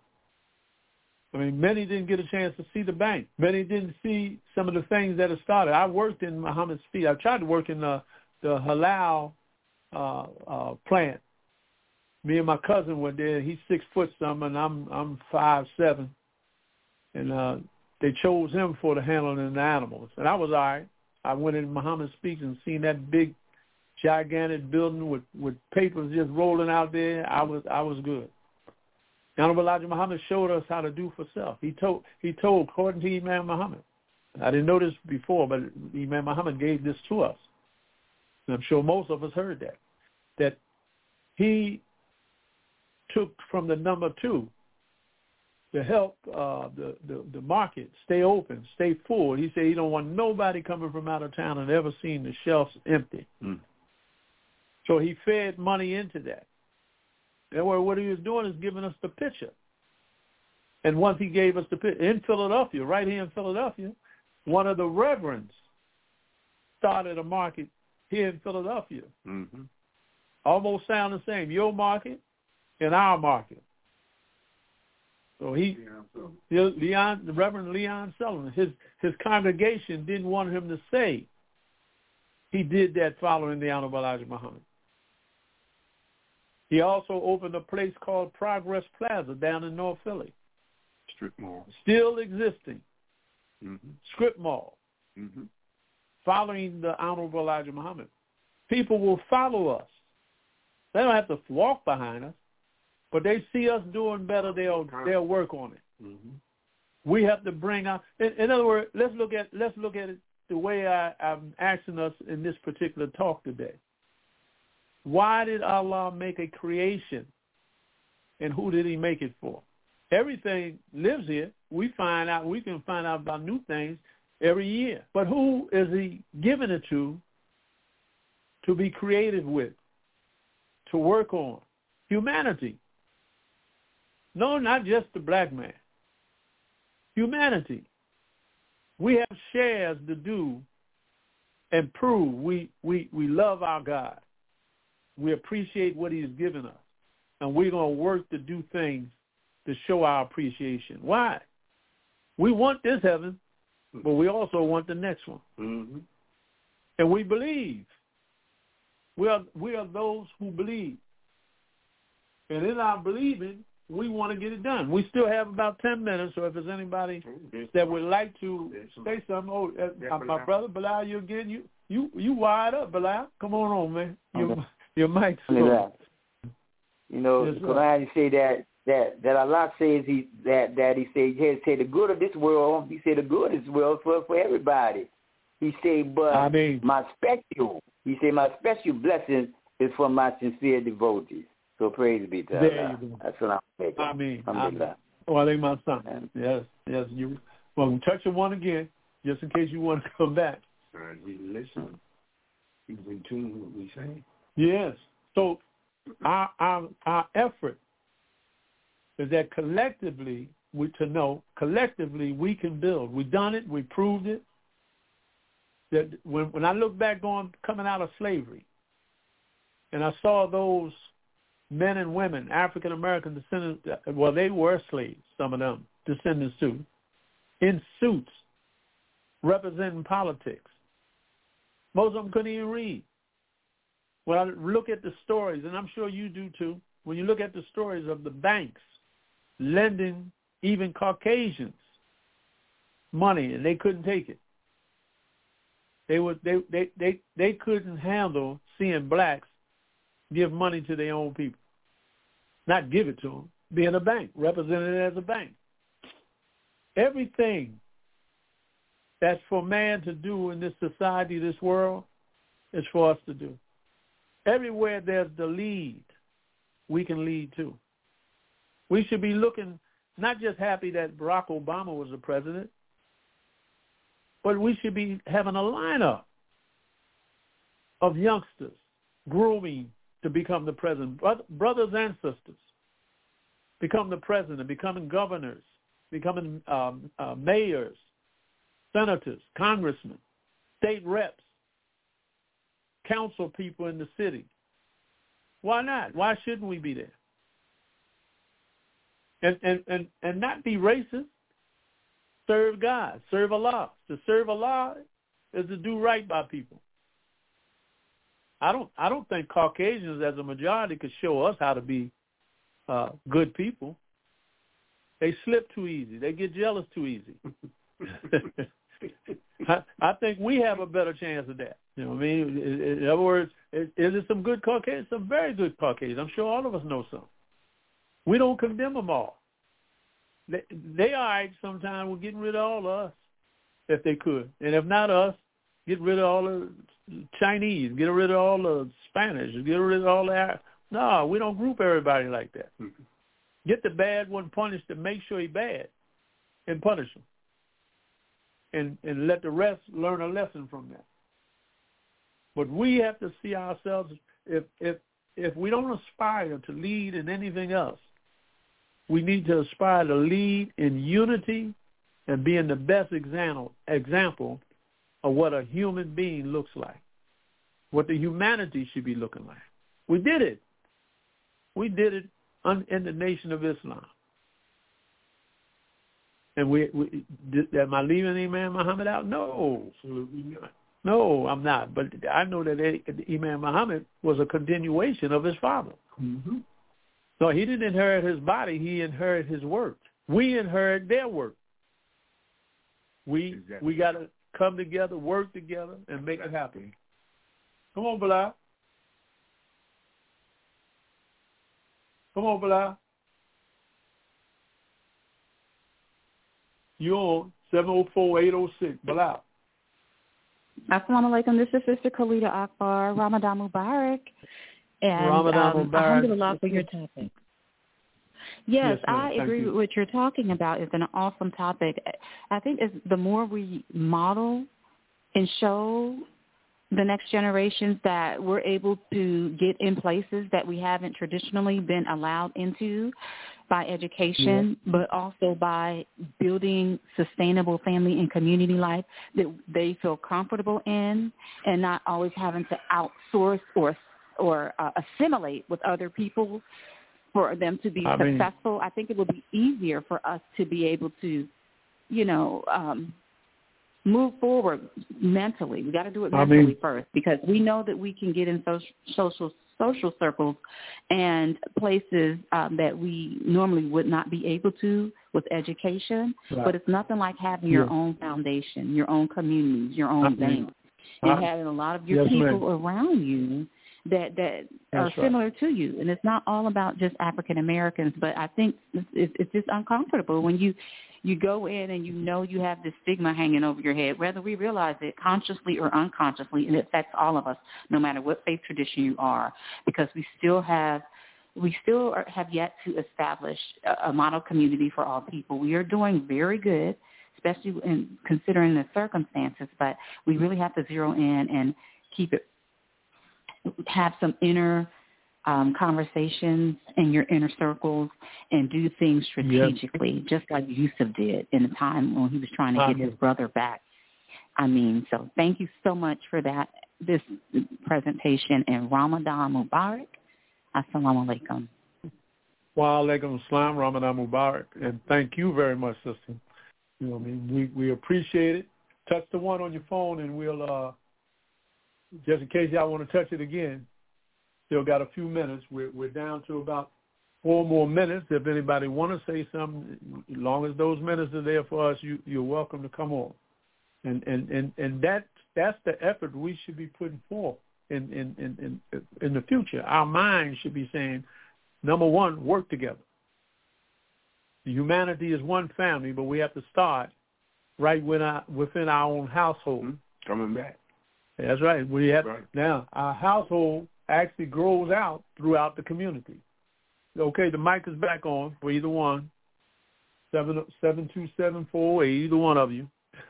I mean, many didn't get a chance to see the bank. Many didn't see some of the things that have started. I worked in Muhammad's feet. I tried to work in the, the halal uh, uh, plant. Me and my cousin were there. He's six foot something, and I'm I'm five seven. And uh, they chose him for the handling of the animals, and I was all right. I went in Muhammad Speaks and seen that big, gigantic building with, with papers just rolling out there. I was I was good. Honorable Elijah Muhammad showed us how to do for self. He told he told according to Imam Muhammad. I didn't know this before, but Imam Muhammad gave this to us. And I'm sure most of us heard that. That he took from the number two to help uh, the, the, the market stay open, stay full. He said he don't want nobody coming from out of town and ever seen the shelves empty. Mm. So he fed money into that. And what he was doing is giving us the picture. And once he gave us the picture, in Philadelphia, right here in Philadelphia, one of the reverends started a market here in Philadelphia. Mm-hmm. Almost sound the same, your market and our market. So he, yeah, Leon, the Reverend Leon Sullivan, his his congregation didn't want him to say he did that following the Honorable Elijah Muhammad. He also opened a place called Progress Plaza down in North Philly. Strip Mall. Still existing. Mm-hmm. Strip Mall. Mm-hmm. Following the Honorable Elijah Muhammad. People will follow us. They don't have to walk behind us, but they see us doing better, they'll they'll work on it. Mm-hmm. We have to bring out. In, in other words, let's look at let's look at it the way I, I'm asking us in this particular talk today. Why did Allah make a creation, and who did He make it for? Everything lives here. We find out. We can find out about new things every year. But who is He giving it to? To be creative with, to work on? Humanity. No, not just the black man. Humanity. We have shares to do and prove we, we, we love our God. We appreciate what He has given us. And we're going to work to do things to show our appreciation. Why? We want this heaven, but we also want the next one. Mm-hmm. And we believe. We are, we are those who believe. And in our believing, we want to get it done. We still have about ten minutes, so if there's anybody that would like to say something, oh, uh, my brother Bilal, you again, you you you wired up, Bilal. Come on on, man. Your, your mic's slow. You know, yes, Quran say that that that Allah says he that that He said he said the good of this world. He said the good of this world for for everybody. He said, but I mean, my special. He said my special blessing is for my sincere devotees. So praise be to Allah. That's what I'm saying. I mean, Alhamdulillah. Oh, I my son. Yes, yes. You well, touch the one again, just in case you want to come back. And he listened. He's in tune with what we say. Yes. So our our our effort is that collectively we to know collectively we can build. We've done it. We proved it. That when when I look back on coming out of slavery, and I saw those men and women, African American descendants, well, they were slaves, some of them, descendants too, in suits, representing politics. Most of them couldn't even read. When I look at the stories, and I'm sure you do too, when you look at the stories of the banks lending even Caucasians money, and they couldn't take it. They would they they they, they couldn't handle seeing blacks give money to their own people. not give it to them, be in a bank, represented as a bank. Everything that's for man to do in this society, this world, is for us to do. Everywhere there's the lead, we can lead too. We should be looking, not just happy that Barack Obama was the president, but we should be having a lineup of youngsters grooming to become the president, brothers and sisters, become the president, becoming governors, becoming um, uh, mayors, senators, congressmen, state reps, council people in the city. Why not? Why shouldn't we be there? And and, and, and not be racist. Serve God. Serve Allah. To serve Allah is to do right by people. I don't I don't think Caucasians as a majority could show us how to be uh, good people. They slip too easy. They get jealous too easy. I, I think we have a better chance of that. You know what I mean? In, in other words, is, is it some good Caucasians? Some very good Caucasians. I'm sure all of us know some. We don't condemn them all. They, they all right sometimes with getting rid of all of us, if they could. And if not us, get rid of all the Chinese, get rid of all the Spanish, get rid of all that. No, we don't group everybody like that. Mm-hmm. Get the bad one punished and make sure he's bad and punish him. And, and let the rest learn a lesson from that. But we have to see ourselves, if if if we don't aspire to lead in anything else, we need to aspire to lead in unity and being the best example example of what a human being looks like, what the humanity should be looking like. We did it. We did it in the Nation of Islam. And we, we did, am I leaving Imam Muhammad out? No, absolutely not. No, I'm not. But I know that Imam Muhammad was a continuation of his father. Mm-hmm. So he didn't inherit his body; he inherited his work. We inherit their work. We exactly. we got to come together, work together, and make it happen. Come on, Bilal. Come on, Bilal. You're on seven oh four, eight oh six. Bilal. Assalamu alaikum. This is Sister Khalida Akbar. Ramadan Mubarak. And Ramadan um, Mubarak. Alhamdulillah for your topic. Yes, yes I agree you. with what you're talking about. It's an awesome topic. I think it's the more we model and show the next generations that we're able to get in places that we haven't traditionally been allowed into by education, yeah. but also by building sustainable family and community life that they feel comfortable in and not always having to outsource or or uh, assimilate with other people for them to be I successful. Mean, I think it will be easier for us to be able to, you know, um, move forward mentally. We got to do it mentally I mean, first, because we know that we can get in social social, social circles and places um, that we normally would not be able to with education. Right. But it's nothing like having your yeah. own foundation, your own communities, your own bank, and having a lot of your yes, people ma'am. around you that that That's are similar right. to you. And it's not all about just African Americans, but I think it's, it's just uncomfortable when you you go in and you know you have this stigma hanging over your head, whether we realize it consciously or unconsciously, and it affects all of us, no matter what faith tradition you are, because we still have we still are, have yet to establish a, a model community for all people. We are doing very good, especially in considering the circumstances, but we really have to zero in and keep it, have some inner um, conversations in your inner circles and do things strategically, yep. just like Yusuf did in the time when he was trying to get his brother back. I mean, so thank you so much for that, this presentation, and Ramadan Mubarak. Assalamu alaikum. Wa alaikum assalam, Ramadan Mubarak. And thank you very much, sister. You know, I mean, we, we appreciate it. Touch the one on your phone and we'll, uh, just in case y'all want to touch it again, still got a few minutes. We're, we're down to about four more minutes. If anybody want to say something, as long as those minutes are there for us, you, you're welcome to come on. And and, and, and that that's the effort we should be putting forth in, in, in, in, in the future. Our mind should be saying, number one, work together. Humanity is one family, but we have to start right within our, within our own household. Mm-hmm. Coming back. That's right. We have right. Now, our household actually grows out throughout the community. Okay, the mic is back on for either one. Seven seven two seven four eight. Either one of you.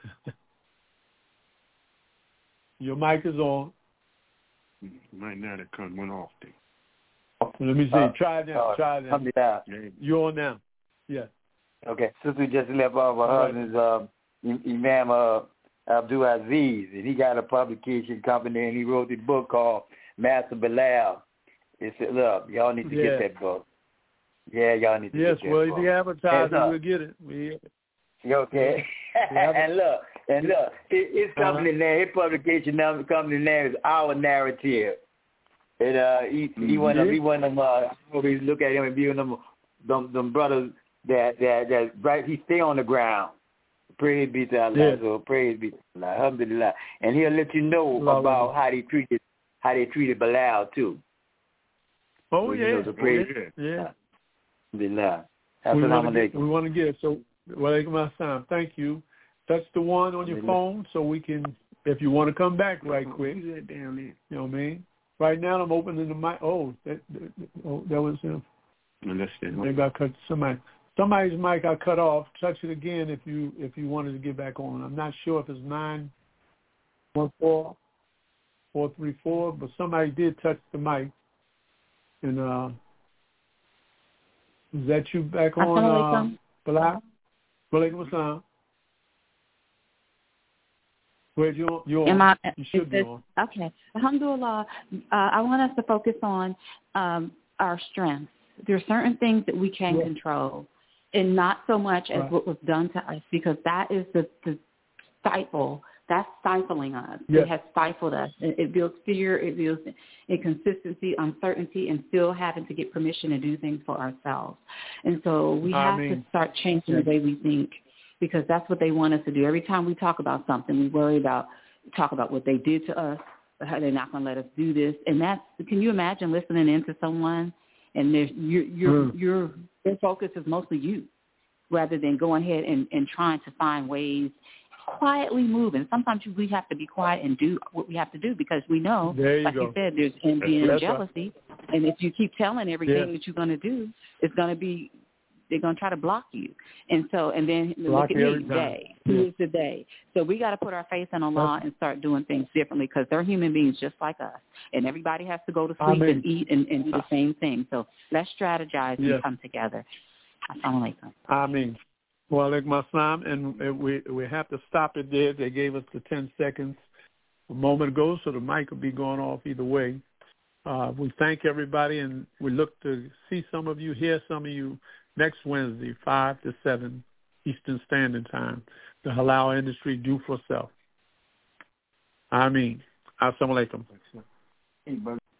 Your mic is on. Might not have come went off there. Let me see. Uh, Try it now. Uh, Try it now. Yeah. You're on now. Yeah. Okay. Sister just left off her Right. husband's uh, Imam uh, Abdul Aziz, and he got a publication company, and he wrote the book called Master Bilal. He said, look, y'all need to Yeah. get that book. Yeah, y'all need to Yes, get that well, book. if you advertise it, uh, we'll get it. We, Okay. and look, and look, his, his company uh-huh. name, his publication number, company name is Our Narrative. And uh, he he one of he one of them. Uh, I always look at him and be one of them, them, them brothers that that that right. He stay on the ground. Praise be to Allah. Yeah. So praise be to Allah. Alhamdulillah. And he'll let you know Allah. about how they treated how they treated Bilal too. Oh, so, yeah. You know, the praise. Yeah. yeah. Alhamdulillah. We want, Assalamu to get, alaikum. we want to get so walaikum assalam. Thank you. Touch the one on your phone so we can, if you want to come back right quick. That down there. You know what I mean? Right now I'm opening the mic. Oh, that, that, oh, that was him. Maybe I cut somebody. Somebody's mic I cut off. Touch it again if you if you wanted to get back on. I'm not sure if it's nine one four four three four, but somebody did touch the mic. And uh, is that you back on? Uh, Bilal? Walaikum assalam. Where's you on? You're Am on. I, You should be this, on. Okay. Alhamdulillah, uh, I want us to focus on um, our strengths. There are certain things that we can Yeah. control, and not so much as Right. what was done to us, because that is the, the stifle. That's stifling us. Yeah. It has stifled us. It, it builds fear. It builds inconsistency, uncertainty, and still having to get permission to do things for ourselves. And so we I have mean, to start changing yeah. the way we think, because that's what they want us to do. Every time we talk about something, we worry about talk about what they did to us, how they're not going to let us do this. And that's, can you imagine listening into someone and there's, your your mm. your their focus is mostly you, rather than going ahead and, and trying to find ways, quietly moving. Sometimes we have to be quiet and do what we have to do, because we know, There you like go. you said, there's envy and That's jealousy. Right. And if you keep telling everything Yeah. that you're going to do, it's going to be, they're going to try to block you. And so, and then Block look at you me, every time. day. Yeah. Who is the day? So we got to put our faith in Allah and start doing things differently, because they're human beings just like us. And everybody has to go to sleep Amen. and eat and, and do the same thing. So let's strategize Yes. and come together. Assalamu alaikum. I mean, well, like my Islam, and we we have to stop it there. They gave us the ten seconds a moment ago, so the mic will be going off either way. Uh, we thank everybody, and we look to see some of you, hear some of you next Wednesday, five to seven Eastern Standard Time. The halal industry, do for self. I mean, assalamu alaikum. Hey, brother.